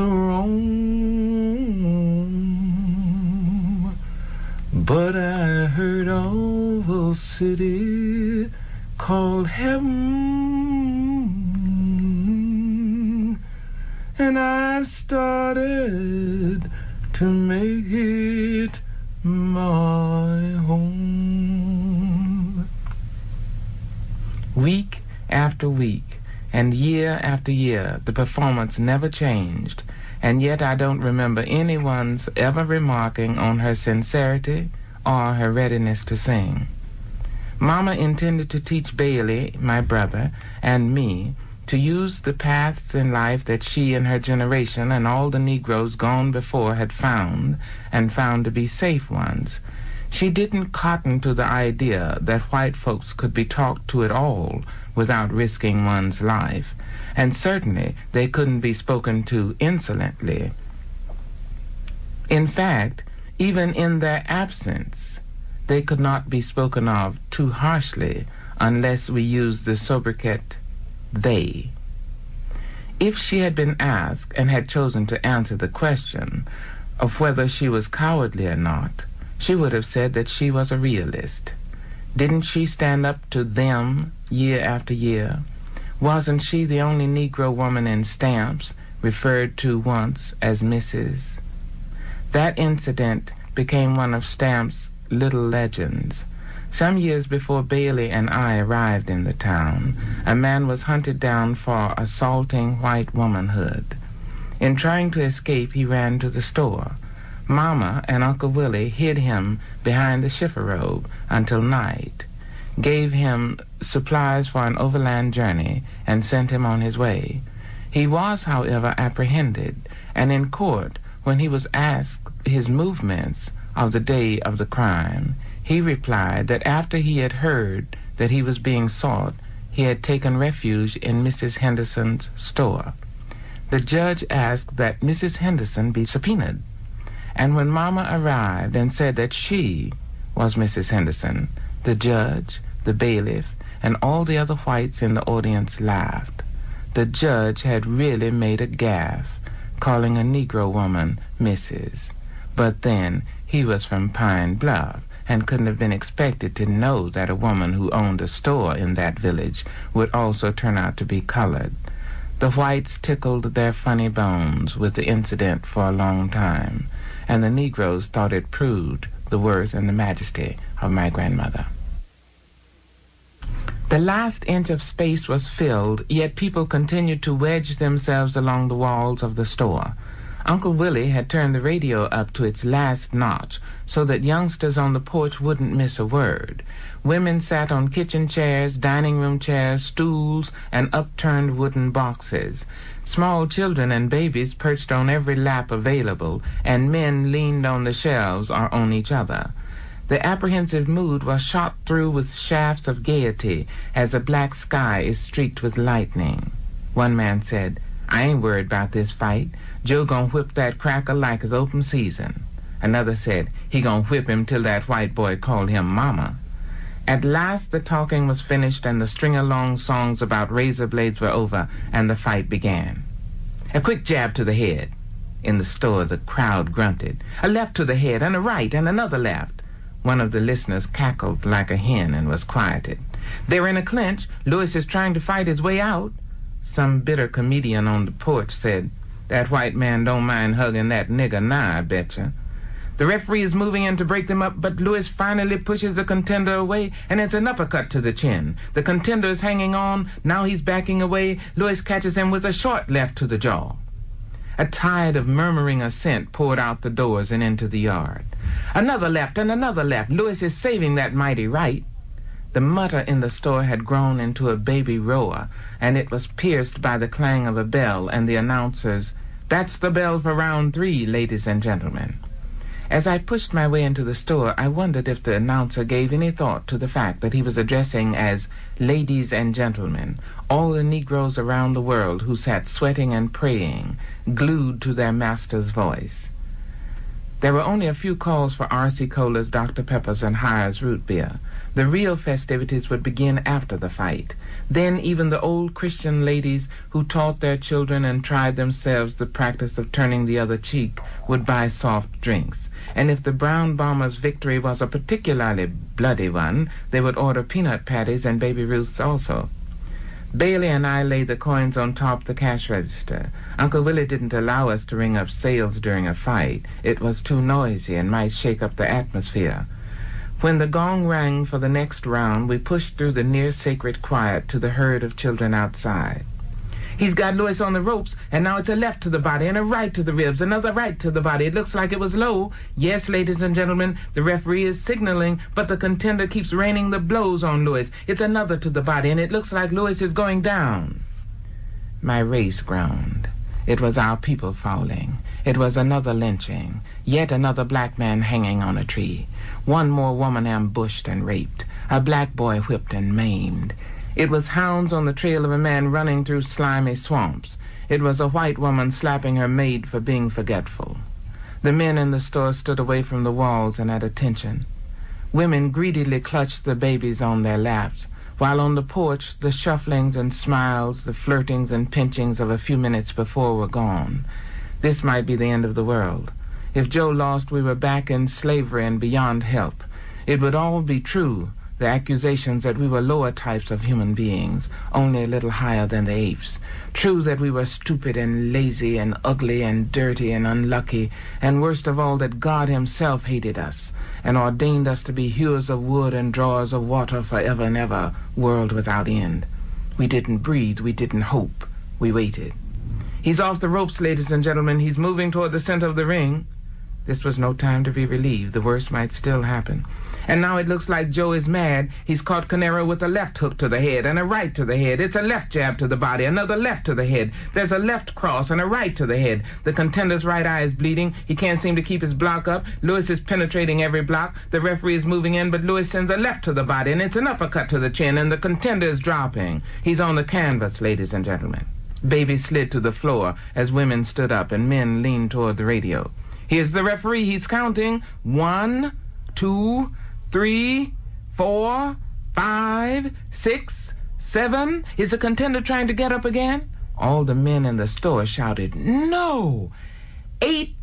roam. But I heard of a city called heaven, and I've started to make it my home. Week after week and year after year, the performance never changed, and yet I don't remember anyone's ever remarking on her sincerity or her readiness to sing. Mama intended to teach Bailey, my brother, and me to use the paths in life that she and her generation and all the Negroes gone before had found, and found to be safe ones. She didn't cotton to the idea that white folks could be talked to at all without risking one's life, and certainly they couldn't be spoken to insolently. In fact, even in their absence, they could not be spoken of too harshly unless we used the sobriquet they. If she had been asked and had chosen to answer the question of whether she was cowardly or not, she would have said that she was a realist. Didn't she stand up to them year after year? Wasn't she the only Negro woman in Stamps referred to once as Mrs.? That incident became one of Stamps' little legends. Some years before Bailey and I arrived in the town, a man was hunted down for assaulting white womanhood. In trying to escape, he ran to the store. Mama and Uncle Willie hid him behind the chifforobe until night, gave him supplies for an overland journey, and sent him on his way. He was, however, apprehended, and in court, when he was asked his movements of the day of the crime, he replied that after he had heard that he was being sought, he had taken refuge in Mrs. Henderson's store. The judge asked that Mrs. Henderson be subpoenaed, and when Mama arrived and said that she was Mrs. Henderson, the judge, the bailiff, and all the other whites in the audience laughed. The judge had really made a gaffe, calling a Negro woman Mrs. But then, he was from Pine Bluff, and couldn't have been expected to know that a woman who owned a store in that village would also turn out to be colored. The whites tickled their funny bones with the incident for a long time, and the Negroes thought it proved the worth and the majesty of my grandmother. The last inch of space was filled, yet people continued to wedge themselves along the walls of the store. Uncle Willie had turned the radio up to its last notch so that youngsters on the porch wouldn't miss a word. Women sat on kitchen chairs, dining room chairs, stools, and upturned wooden boxes. Small children and babies perched on every lap available, and men leaned on the shelves or on each other. The apprehensive mood was shot through with shafts of gaiety as a black sky is streaked with lightning. One man said, "I ain't worried about this fight. Joe gonna whip that cracker like it's open season." Another said, "He gonna whip him till that white boy called him mama." At last the talking was finished and the string-along songs about razor blades were over and the fight began. "A quick jab to the head." In the store the crowd grunted. "A left to the head and a right and another left." One of the listeners cackled like a hen and was quieted. "They're in a clinch. Lewis is trying to fight his way out." Some bitter comedian on the porch said, "That white man don't mind hugging that nigger now, I betcha." The referee is moving in to break them up, but Lewis finally pushes the contender away, and it's an uppercut to the chin. The contender is hanging on. Now he's backing away. Lewis catches him with a short left to the jaw. A tide of murmuring assent poured out the doors and into the yard. Another left and another left. Lewis is saving that mighty right. The mutter in the store had grown into a baby roar, and it was pierced by the clang of a bell and the announcer's, "That's the bell for round 3, ladies and gentlemen." As I pushed my way into the store, I wondered if the announcer gave any thought to the fact that he was addressing as ladies and gentlemen all the Negroes around the world who sat sweating and praying, glued to their master's voice. There were only a few calls for R.C. Colas, Dr. Peppers, and Hires root beer. The real festivities would begin after the fight. Then even the old Christian ladies who taught their children and tried themselves the practice of turning the other cheek would buy soft drinks. And if the Brown Bombers' victory was a particularly bloody one, they would order peanut patties and Baby Ruths also. Bailey and I laid the coins on top of the cash register. Uncle Willie didn't allow us to ring up sales during a fight. It was too noisy and might shake up the atmosphere. When the gong rang for the next round, we pushed through the near-sacred quiet to the herd of children outside. "He's got Lewis on the ropes, and now it's a left to the body and a right to the ribs, another right to the body. It looks like it was low. Yes, ladies and gentlemen, the referee is signaling, but the contender keeps raining the blows on Lewis. It's another to the body, and it looks like Lewis is going down." My race groaned. It was our people falling. It was another lynching. Yet another black man hanging on a tree. One more woman ambushed and raped. A black boy whipped and maimed. It was hounds on the trail of a man running through slimy swamps. It was a white woman slapping her maid for being forgetful. The men in the store stood away from the walls and at attention. Women greedily clutched the babies on their laps, while on the porch the shufflings and smiles, the flirtings and pinchings of a few minutes before were gone. This might be the end of the world. If Joe lost, we were back in slavery and beyond help. It would all be true, the accusations that we were lower types of human beings, only a little higher than the apes. True that we were stupid and lazy and ugly and dirty and unlucky, and worst of all that God himself hated us and ordained us to be hewers of wood and drawers of water forever and ever, world without end. We didn't breathe, we didn't hope, we waited. He's off the ropes, ladies and gentlemen. He's moving toward the center of the ring. This was no time to be relieved. The worst might still happen. And now it looks like Joe is mad. He's caught Canero with a left hook to the head and a right to the head. It's a left jab to the body, another left to the head. There's a left cross and a right to the head. The contender's right eye is bleeding. He can't seem to keep his block up. Lewis is penetrating every block. The referee is moving in, but Lewis sends a left to the body, and it's an uppercut to the chin, and the contender is dropping. He's on the canvas, ladies and gentlemen. Baby slid to the floor as women stood up and men leaned toward the radio. Here's the referee. He's counting. 1, 2, 3, 4, 5, 6, 7. Is the contender trying to get up again? All the men in the store shouted, "No!" 8,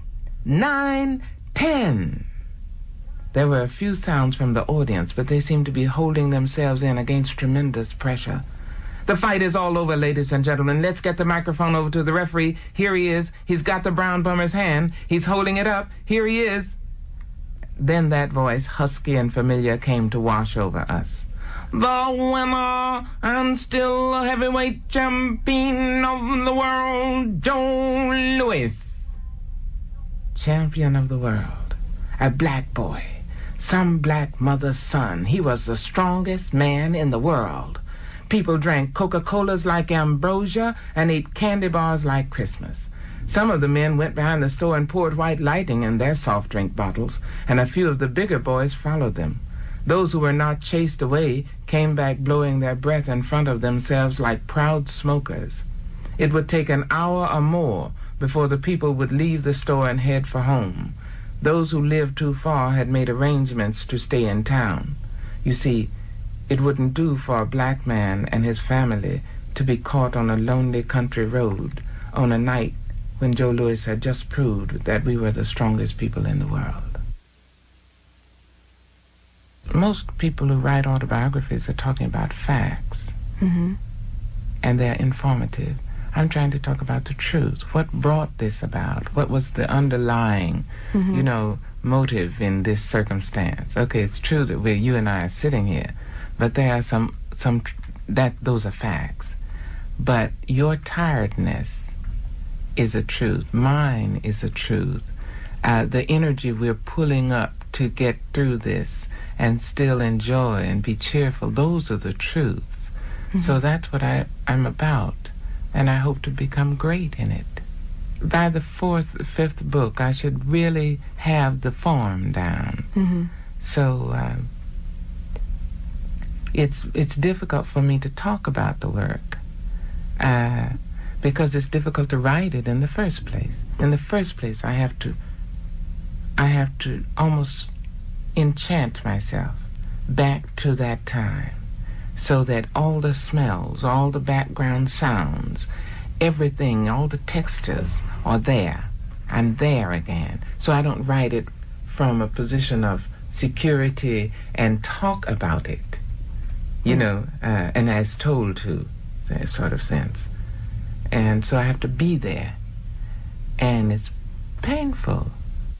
9, 10. There were a few sounds from the audience, but they seemed to be holding themselves in against tremendous pressure. The fight is all over, ladies and gentlemen. Let's get the microphone over to the referee. Here he is. He's got the brown bummer's hand. He's holding it up. Here he is. Then that voice, husky and familiar, came to wash over us. The winner and still heavyweight champion of the world, Joe Louis. Champion of the world. A black boy. Some black mother's son. He was the strongest man in the world. People drank Coca-Colas like ambrosia and ate candy bars like Christmas. Some of the men went behind the store and poured white lightning in their soft drink bottles, and a few of the bigger boys followed them. Those who were not chased away came back blowing their breath in front of themselves like proud smokers. It would take an hour or more before the people would leave the store and head for home. Those who lived too far had made arrangements to stay in town. You see, it wouldn't do for a black man and his family to be caught on a lonely country road on a night when Joe Louis had just proved that we were the strongest people in the world. Most people who write autobiographies are talking about facts, and they're informative. I'm trying to talk about the truth. What brought this about? What was the underlying, motive in this circumstance? Okay, it's true that you and I are sitting here, but there are those are facts. But your tiredness is a truth. Mine is a truth. The energy we're pulling up to get through this and still enjoy and be cheerful, those are the truths. So that's what I'm about, and I hope to become great in it. By the 4th, 5th book, I should really have the form down. So it's difficult for me to talk about the work. Because it's difficult to write it in the first place. In the first place, I have to almost enchant myself back to that time, so that all the smells, all the background sounds, everything, all the textures are there. I'm there again. So I don't write it from a position of security and talk about it, and as told to, that sort of sense. And so I have to be there. And it's painful.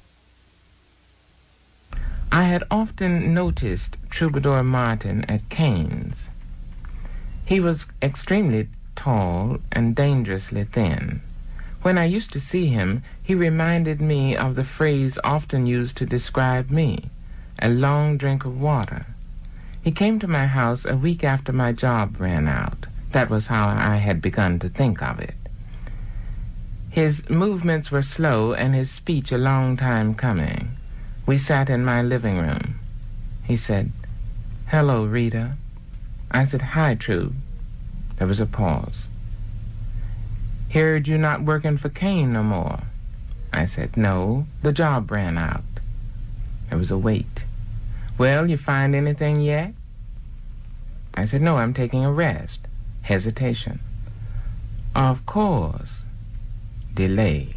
I had often noticed Troubadour Martin at Cannes. He was extremely tall and dangerously thin. When I used to see him, he reminded me of the phrase often used to describe me, a long drink of water. He came to my house a week after my job ran out. That was how I had begun to think of it. His movements were slow and his speech a long time coming. We sat in my living room. He said, "Hello, Rita." I said, "Hi, Trube." There was a pause. "Heard you not working for Kane no more." I said, "No, the job ran out." There was a wait. "Well, you find anything yet?" I said, "No, I'm taking a rest." Hesitation. "Of course." Delay.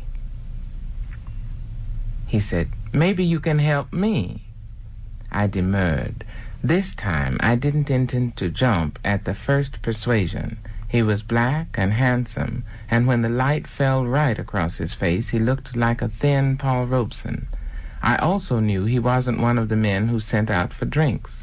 He said, "Maybe you can help me." I demurred. This time I didn't intend to jump at the first persuasion. He was black and handsome, and when the light fell right across his face, he looked like a thin Paul Robeson. I also knew he wasn't one of the men who sent out for drinks.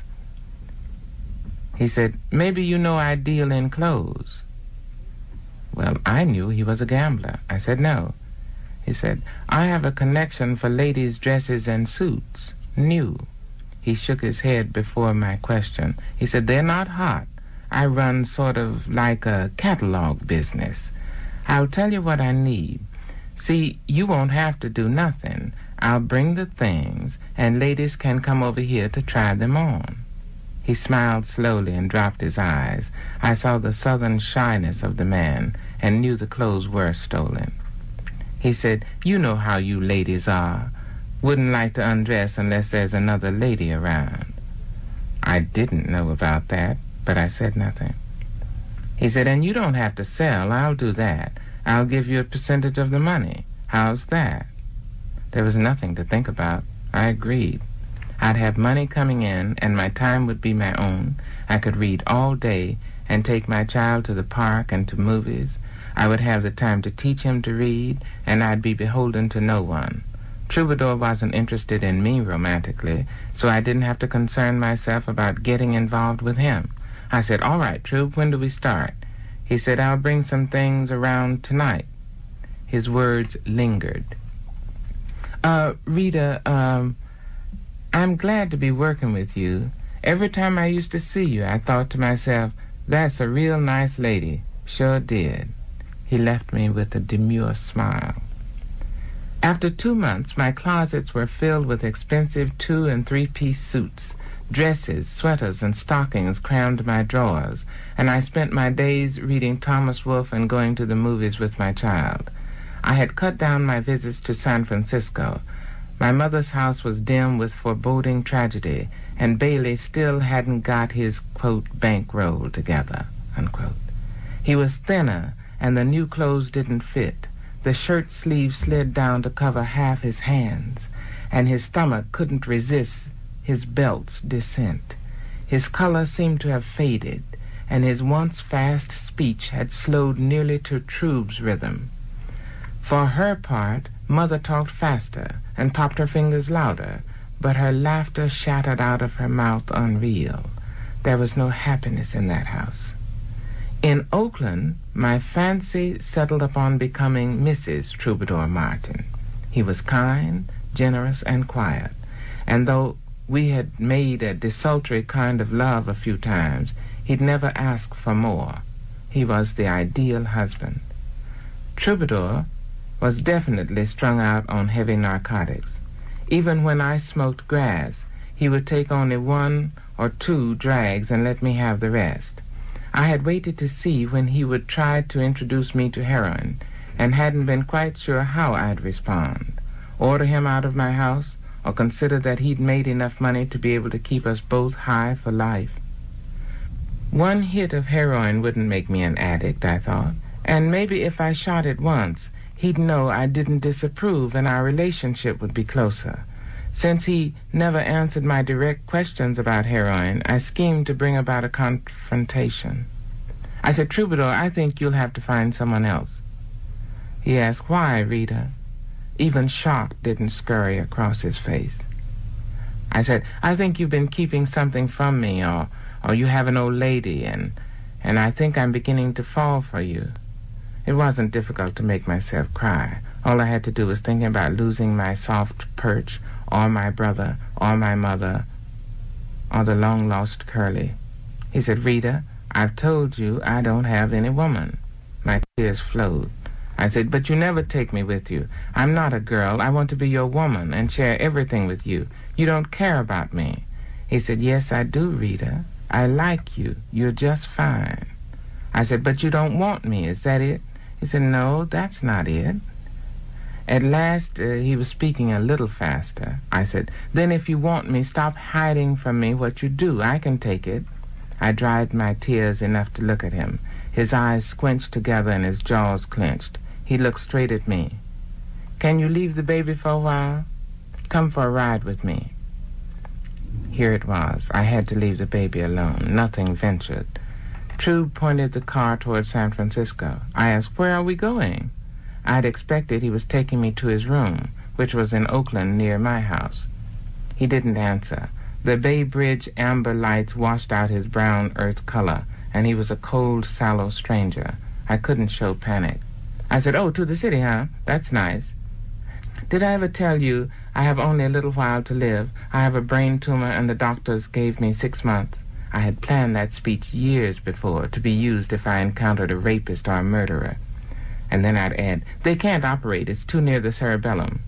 He said, "Maybe you know I deal in clothes." Well, I knew he was a gambler. I said no. He said, "I have a connection for ladies' dresses and suits. New." He shook his head before my question. He said, "They're not hot. I run sort of like a catalog business. I'll tell you what I need. See, you won't have to do nothing. I'll bring the things, and ladies can come over here to try them on." He smiled slowly and dropped his eyes. I saw the southern shyness of the man and knew the clothes were stolen. He said, "You know how you ladies are. Wouldn't like to undress unless there's another lady around." I didn't know about that, but I said nothing. He said, "And you don't have to sell. I'll do that. I'll give you a percentage of the money. How's that?" There was nothing to think about. I agreed. I'd have money coming in, and my time would be my own. I could read all day and take my child to the park and to movies. I would have the time to teach him to read, and I'd be beholden to no one. Troubadour wasn't interested in me romantically, so I didn't have to concern myself about getting involved with him. I said, "All right, Trube, when do we start?" He said, "I'll bring some things around tonight." His words lingered. Rita, I'm glad to be working with you. Every time I used to see you, I thought to myself, that's a real nice lady. Sure did." He left me with a demure smile. After 2 months, my closets were filled with expensive 2- and 3-piece suits. Dresses, sweaters, and stockings crammed my drawers, and I spent my days reading Thomas Wolfe and going to the movies with my child. I had cut down my visits to San Francisco. My mother's house was dim with foreboding tragedy, and Bailey still hadn't got his, quote, bankroll together, unquote. He was thinner, and the new clothes didn't fit. The shirt sleeve slid down to cover half his hands, and his stomach couldn't resist his belt's descent. His color seemed to have faded, and his once fast speech had slowed nearly to Trube's rhythm. For her part, Mother talked faster and popped her fingers louder, but her laughter shattered out of her mouth unreal. There was no happiness in that house. In Oakland, my fancy settled upon becoming Mrs. Troubadour Martin. He was kind, generous, and quiet, and though we had made a desultory kind of love a few times, he'd never asked for more. He was the ideal husband. Troubadour was definitely strung out on heavy narcotics. Even when I smoked grass, he would take only 1 or 2 drags and let me have the rest. I had waited to see when he would try to introduce me to heroin, and hadn't been quite sure how I'd respond. Order him out of my house, or consider that he'd made enough money to be able to keep us both high for life. 1 hit of heroin wouldn't make me an addict, I thought, and maybe if I shot it once, he'd know I didn't disapprove and our relationship would be closer. Since he never answered my direct questions about heroin, I schemed to bring about a confrontation. I said, "Troubadour, I think you'll have to find someone else." He asked, "Why, Rita?" Even shock didn't scurry across his face. I said, "I think you've been keeping something from me, or you have an old lady, and I think I'm beginning to fall for you." It wasn't difficult to make myself cry. All I had to do was think about losing my soft perch, or my brother, or my mother, or the long-lost Curly. He said, "Rita, I've told you I don't have any woman. My tears flowed. I said, but you never take me with you. I'm not a girl. I want to be your woman and share everything with you. You don't care about me. He said, yes, I do, Rita. I like you. You're just fine. I said, but you don't want me. Is that it? He said, no, that's not it. At last, he was speaking a little faster. I said, then if you want me, stop hiding from me what you do. I can take it. I dried my tears enough to look at him. His eyes squinched together and his jaws clenched. He looked straight at me. Can you leave the baby for a while? Come for a ride with me. Here it was. I had to leave the baby alone. Nothing ventured. Trube pointed the car toward San Francisco. I asked, where are we going? I'd expected he was taking me to his room, which was in Oakland near my house. He didn't answer. The Bay Bridge amber lights washed out his brown earth color, and he was a cold, sallow stranger. I couldn't show panic. I said, oh, to the city, huh? That's nice. Did I ever tell you I have only a little while to live? I have a brain tumor, and the doctors gave me 6 months. I had planned that speech years before to be used if I encountered a rapist or a murderer. And then I'd add, they can't operate. It's too near the cerebellum.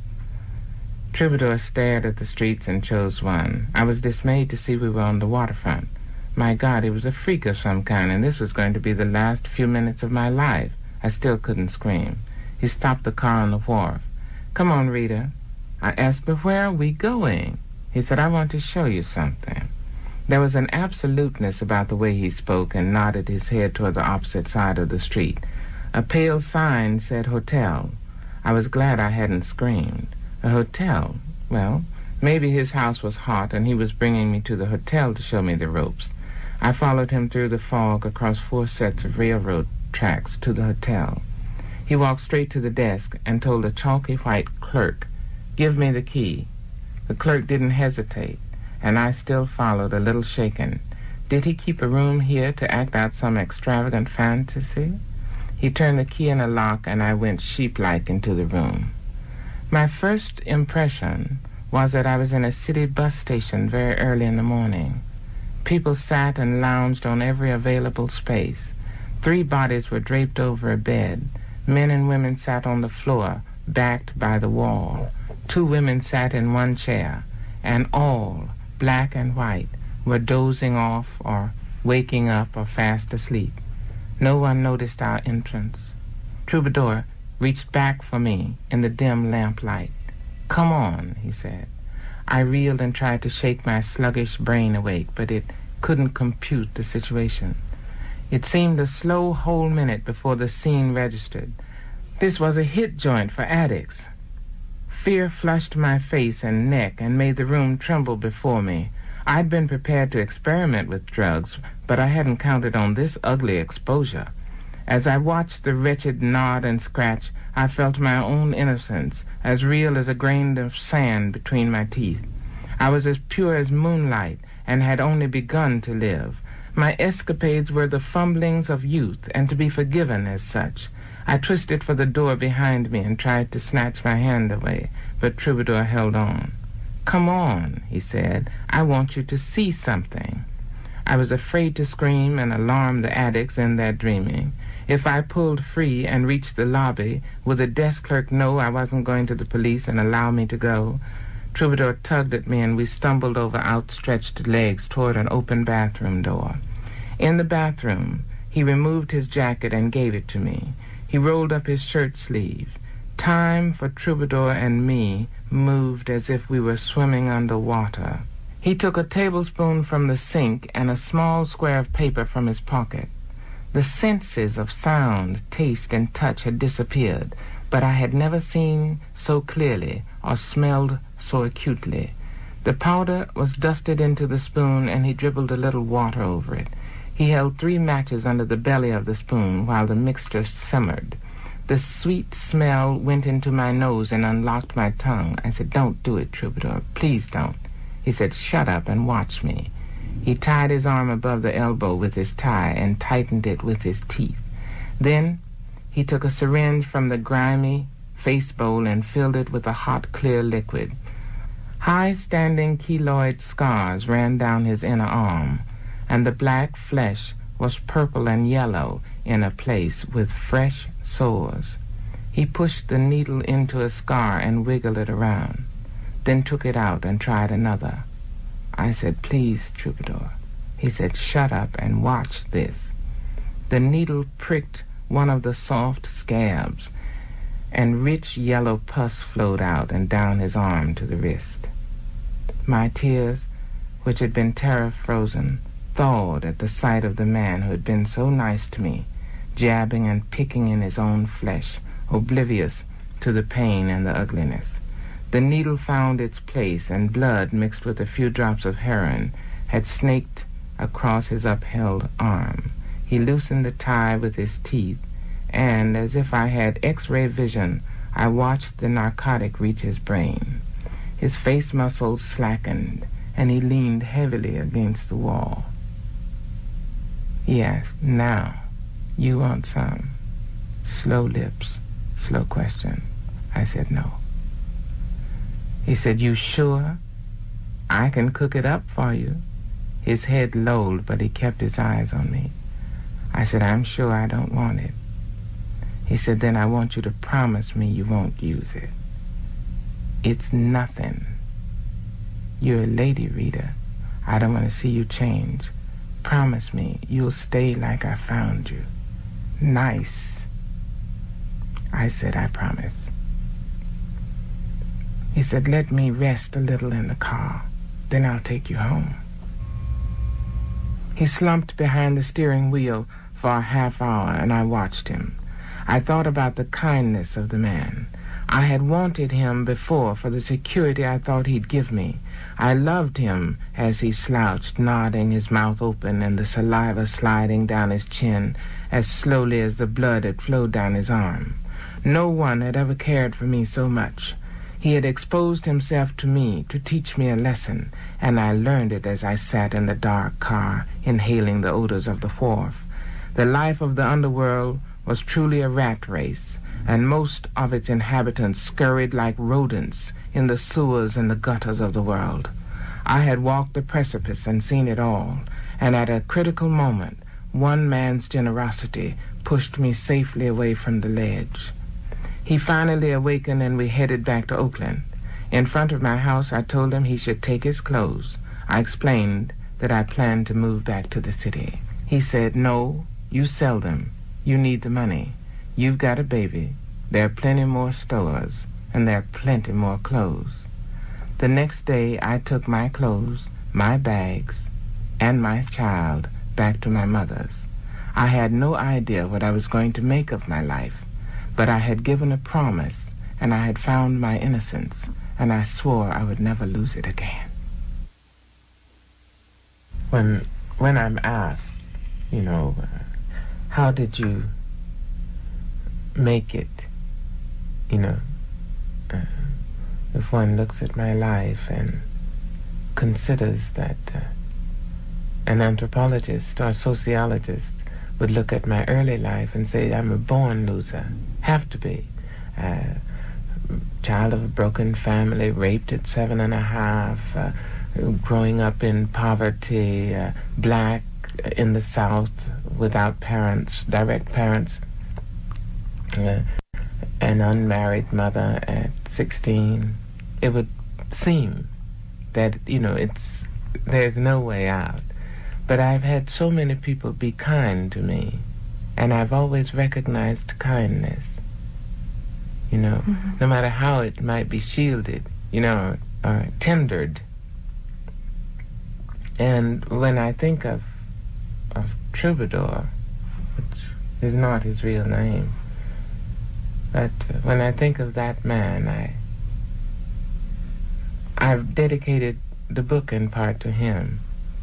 Troubadour stared at the streets and chose one. I was dismayed to see we were on the waterfront. My God, he was a freak of some kind, and this was going to be the last few minutes of my life. I still couldn't scream. He stopped the car on the wharf. Come on, Rita. I asked, but where are we going? He said, I want to show you something. There was an absoluteness about the way he spoke and nodded his head toward the opposite side of the street. A pale sign said hotel. I was glad I hadn't screamed. A hotel? Well, maybe his house was hot and he was bringing me to the hotel to show me the ropes. I followed him through the fog across 4 sets of railroad tracks to the hotel. He walked straight to the desk and told a chalky white clerk, give me the key. The clerk didn't hesitate, and I still followed, a little shaken. Did he keep a room here to act out some extravagant fantasy? He turned the key in a lock, and I went sheep-like into the room. My first impression was that I was in a city bus station very early in the morning. People sat and lounged on every available space. 3 bodies were draped over a bed. Men and women sat on the floor, backed by the wall. 2 women sat in one chair, and all, black and white, were dozing off or waking up or fast asleep. No one noticed our entrance. Troubadour reached back for me in the dim lamplight. Come on, he said. I reeled and tried to shake my sluggish brain awake, but it couldn't compute the situation. It seemed a slow whole minute before the scene registered. This was a hit joint for addicts. Fear flushed my face and neck and made the room tremble before me. I'd been prepared to experiment with drugs, but I hadn't counted on this ugly exposure. As I watched the wretched nod and scratch, I felt my own innocence, as real as a grain of sand between my teeth. I was as pure as moonlight and had only begun to live. My escapades were the fumblings of youth, and to be forgiven as such. I twisted for the door behind me and tried to snatch my hand away, but Troubadour held on. Come on, he said. I want you to see something. I was afraid to scream and alarm the addicts in their dreaming. If I pulled free and reached the lobby, would the desk clerk know I wasn't going to the police and allow me to go? Troubadour tugged at me, and we stumbled over outstretched legs toward an open bathroom door. In the bathroom, he removed his jacket and gave it to me. He rolled up his shirt sleeve. Time for Troubadour and me moved as if we were swimming under water. He took a tablespoon from the sink and a small square of paper from his pocket. The senses of sound, taste, and touch had disappeared, but I had never seen so clearly or smelled so acutely. The powder was dusted into the spoon, and he dribbled a little water over it. He held 3 matches under the belly of the spoon while the mixture simmered. The sweet smell went into my nose and unlocked my tongue. I said, don't do it, Troubadour. Please don't. He said, shut up and watch me. He tied his arm above the elbow with his tie and tightened it with his teeth. Then he took a syringe from the grimy face bowl and filled it with a hot, clear liquid. High-standing keloid scars ran down his inner arm, and the black flesh was purple and yellow in a place with fresh sores. He pushed the needle into a scar and wiggled it around, then took it out and tried another. I said, "Please, Troubadour." He said, "Shut up and watch this." The needle pricked one of the soft scabs, and rich yellow pus flowed out and down his arm to the wrist. My tears, which had been terror-frozen, thawed at the sight of the man who had been so nice to me, jabbing and picking in his own flesh, oblivious to the pain and the ugliness. The needle found its place, and blood mixed with a few drops of heroin had snaked across his upheld arm. He loosened the tie with his teeth, and, as if I had X-ray vision, I watched the narcotic reach his brain. His face muscles slackened, and he leaned heavily against the wall. He asked, "Now, you want some?" Slow lips, slow question. I said no. He said, "You sure? I can cook it up for you." His head lolled, but he kept his eyes on me. I said, "I'm sure I don't want it." He said, "Then I want you to promise me you won't use it." "It's nothing. You're a lady, Rita. I don't want to see you change. Promise me you'll stay like I found you. Nice." I said, "I promise." He said, "Let me rest a little in the car. Then I'll take you home." He slumped behind the steering wheel for a half hour, and I watched him. I thought about the kindness of the man. I had wanted him before for the security I thought he'd give me. I loved him as he slouched, nodding, his mouth open and the saliva sliding down his chin as slowly as the blood had flowed down his arm. No one had ever cared for me so much. He had exposed himself to me to teach me a lesson, and I learned it as I sat in the dark car, inhaling the odors of the wharf. The life of the underworld was truly a rat race, and most of its inhabitants scurried like rodents in the sewers and the gutters of the world. I had walked the precipice and seen it all, and at a critical moment, one man's generosity pushed me safely away from the ledge. He finally awakened, and we headed back to Oakland. In front of my house, I told him he should take his clothes. I explained that I planned to move back to the city. He said, "No, you sell them. You need the money. You've got a baby. There are plenty more stores, and there are plenty more clothes." The next day, I took my clothes, my bags, and my child back to my mother's. I had no idea what I was going to make of my life, but I had given a promise, and I had found my innocence, and I swore I would never lose it again. When I'm asked, how did you make it, if one looks at my life and considers that an anthropologist or sociologist would look at my early life and say I'm a born loser, have to be. Child of a broken family, raped at 7.5, growing up in poverty, black in the South, without parents, direct parents, an unmarried mother at 16. It would seem that, there's no way out. But I've had so many people be kind to me, and I've always recognized kindness, no matter how it might be shielded, or tendered. And when I think of Troubadour, which is not his real name, but when I think of that man, I've dedicated the book in part to him,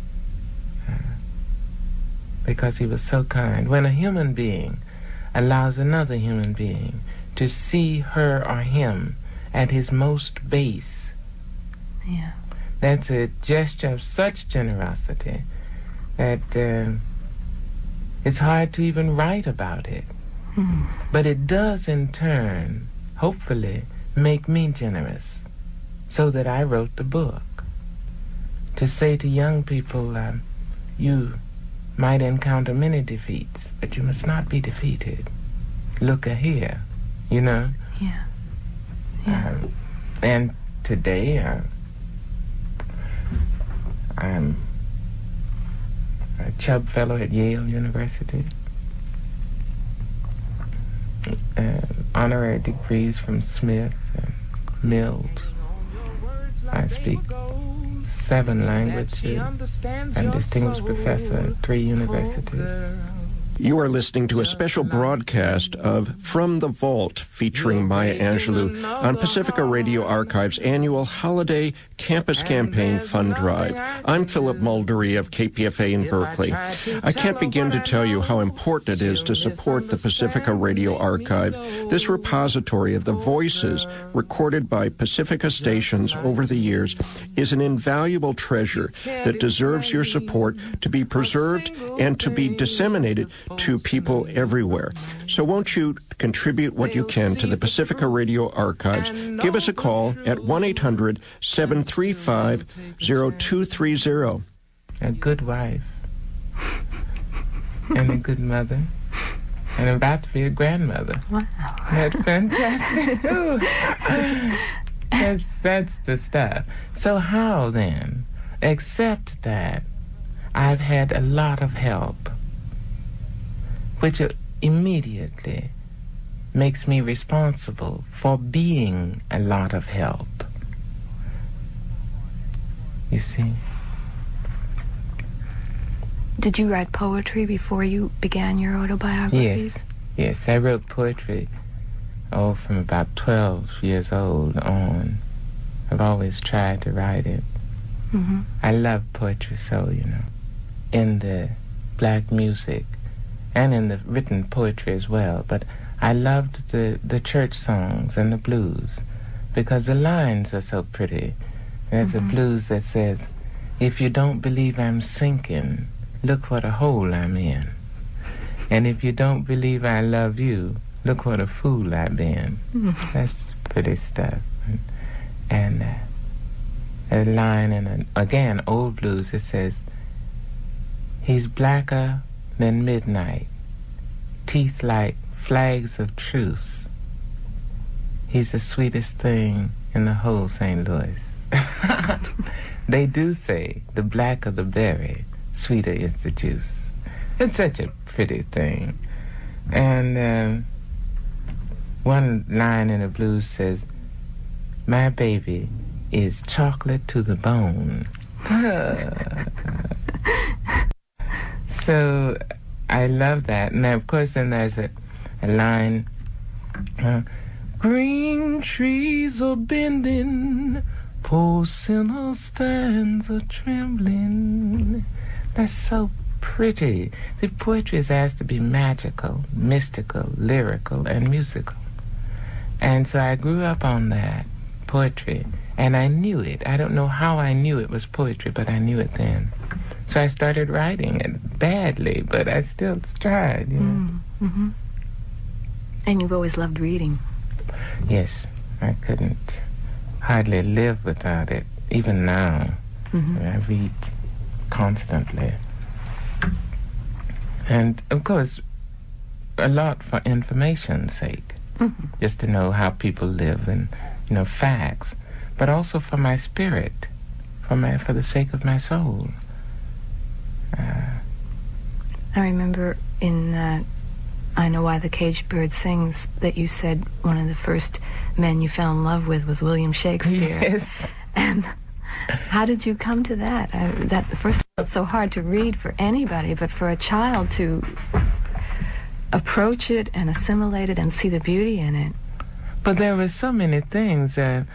because he was so kind. When a human being allows another human being to see her or him at his most base, that's a gesture of such generosity that it's hard to even write about it. But it does in turn, hopefully, make me generous, so that I wrote the book. To say to young people, you might encounter many defeats, but you must not be defeated. Look here, you know? Yeah. And today, I'm a Chubb Fellow at Yale University. Honorary degrees from Smith and Mills. I speak 7 languages and distinguished professor at 3 universities. You are listening to a special broadcast of From the Vault featuring Maya Angelou on Pacifica Radio Archive's annual holiday campus campaign fund drive. I'm Philip Muldery of KPFA in Berkeley. I can't begin to tell you how important it is to support the Pacifica Radio Archive. This repository of the voices recorded by Pacifica stations over the years is an invaluable treasure that deserves your support to be preserved and to be disseminated to people everywhere. So won't you contribute what you can to the Pacifica Radio Archives? Give us a call at 1-800-735-0230. A good wife and a good mother and about to be a grandmother. Wow. That's fantastic. That's the stuff. So how then? Except that I've had a lot of help, which immediately makes me responsible for being a lot of help. You see? Did you write poetry before you began your autobiographies? Yes, I wrote poetry, from about 12 years old on. I've always tried to write it. Mm-hmm. I love poetry so, in the black music and in the written poetry as well. But I loved the church songs and the blues because the lines are so pretty. There's a blues that says, if you don't believe I'm sinking, look what a hole I'm in. And if you don't believe I love you, look what a fool I've been. That's pretty stuff. And a line in, again, old blues, it says, he's blacker than midnight, teeth like flags of truce. He's the sweetest thing in the whole St. Louis. They do say the blacker the berry, sweeter is the juice. It's such a pretty thing. And one line in the blues says, my baby is chocolate to the bone. So I love that. And of course then there's a line, green trees are bending, poor sinner stands a trembling. That's so pretty. The poetry is asked to be magical, mystical, lyrical, and musical. And so I grew up on that poetry, and I knew it. I don't know how I knew it was poetry, but I knew it then. So I started writing it badly, but I still tried, Mm-hmm. And you've always loved reading. Yes, I couldn't hardly live without it. Even now, I read constantly. And, of course, a lot for information's sake, just to know how people live and, facts, but also for my spirit, for the sake of my soul. I remember in I Know Why the Caged Bird Sings that you said one of the first men you fell in love with was William Shakespeare. Yes. And how did you come to that? That first of all, it's so hard to read for anybody, but for a child to approach it and assimilate it and see the beauty in it. But there were so many things that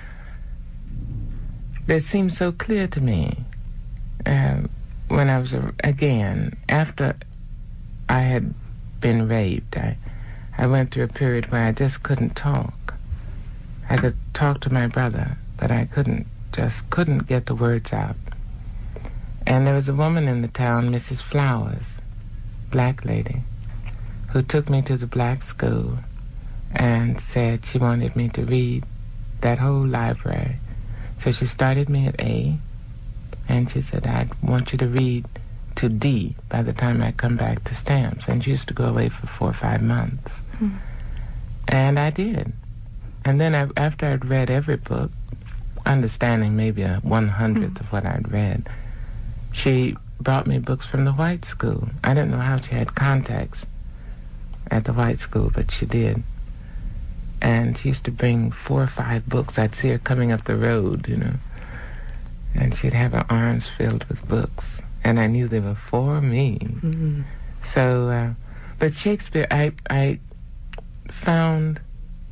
seemed so clear to me. When I was, again, after I had been raped, I went through a period where I just couldn't talk. I could talk to my brother, but I couldn't get the words out. And there was a woman in the town, Mrs. Flowers, black lady, who took me to the black school and said she wanted me to read that whole library. So she started me at A, and she said, I want you to read to D by the time I come back to stamps. And she used to go away for 4 or 5 months. And I did. And then after I'd read every book, understanding maybe a 1/100th of what I'd read, she brought me books from the white school. I didn't know how she had contacts at the white school, but she did. And she used to bring 4 or 5 books. I'd see her coming up the road, you know, and she'd have her arms filled with books, and I knew they were for me. So, but Shakespeare, I found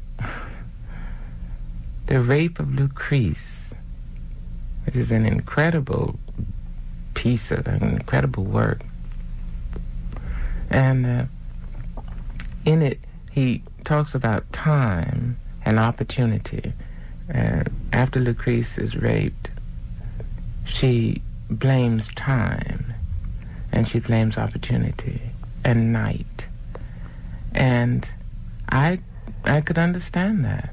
The Rape of Lucrece, which is an incredible piece of an incredible work. And in it, he talks about time and opportunity. After Lucrece is raped, she blames time, and she blames opportunity and night. And I could understand that.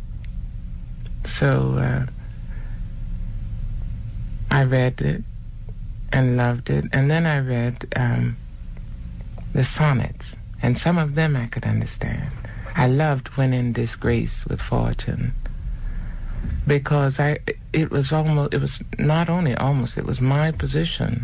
So I read it and loved it, and then I read the sonnets, and some of them I could understand. I loved When in Disgrace with Fortune, because it was my position.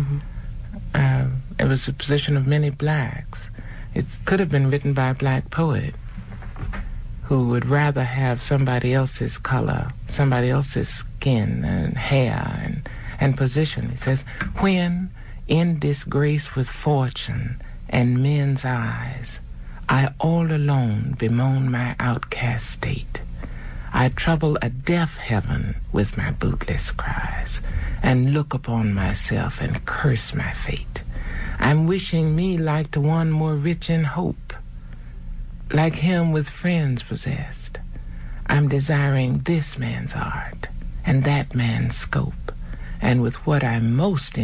It was the position of many blacks. It could have been written by a black poet who would rather have somebody else's color, somebody else's skin and hair and position. He says, when in disgrace with fortune and men's eyes, I all alone bemoan my outcast state. I trouble a deaf heaven with my bootless cries, and look upon myself and curse my fate. I'm wishing me like to one more rich in hope, like him with friends possessed. I'm desiring this man's art and that man's scope, and with what I'm most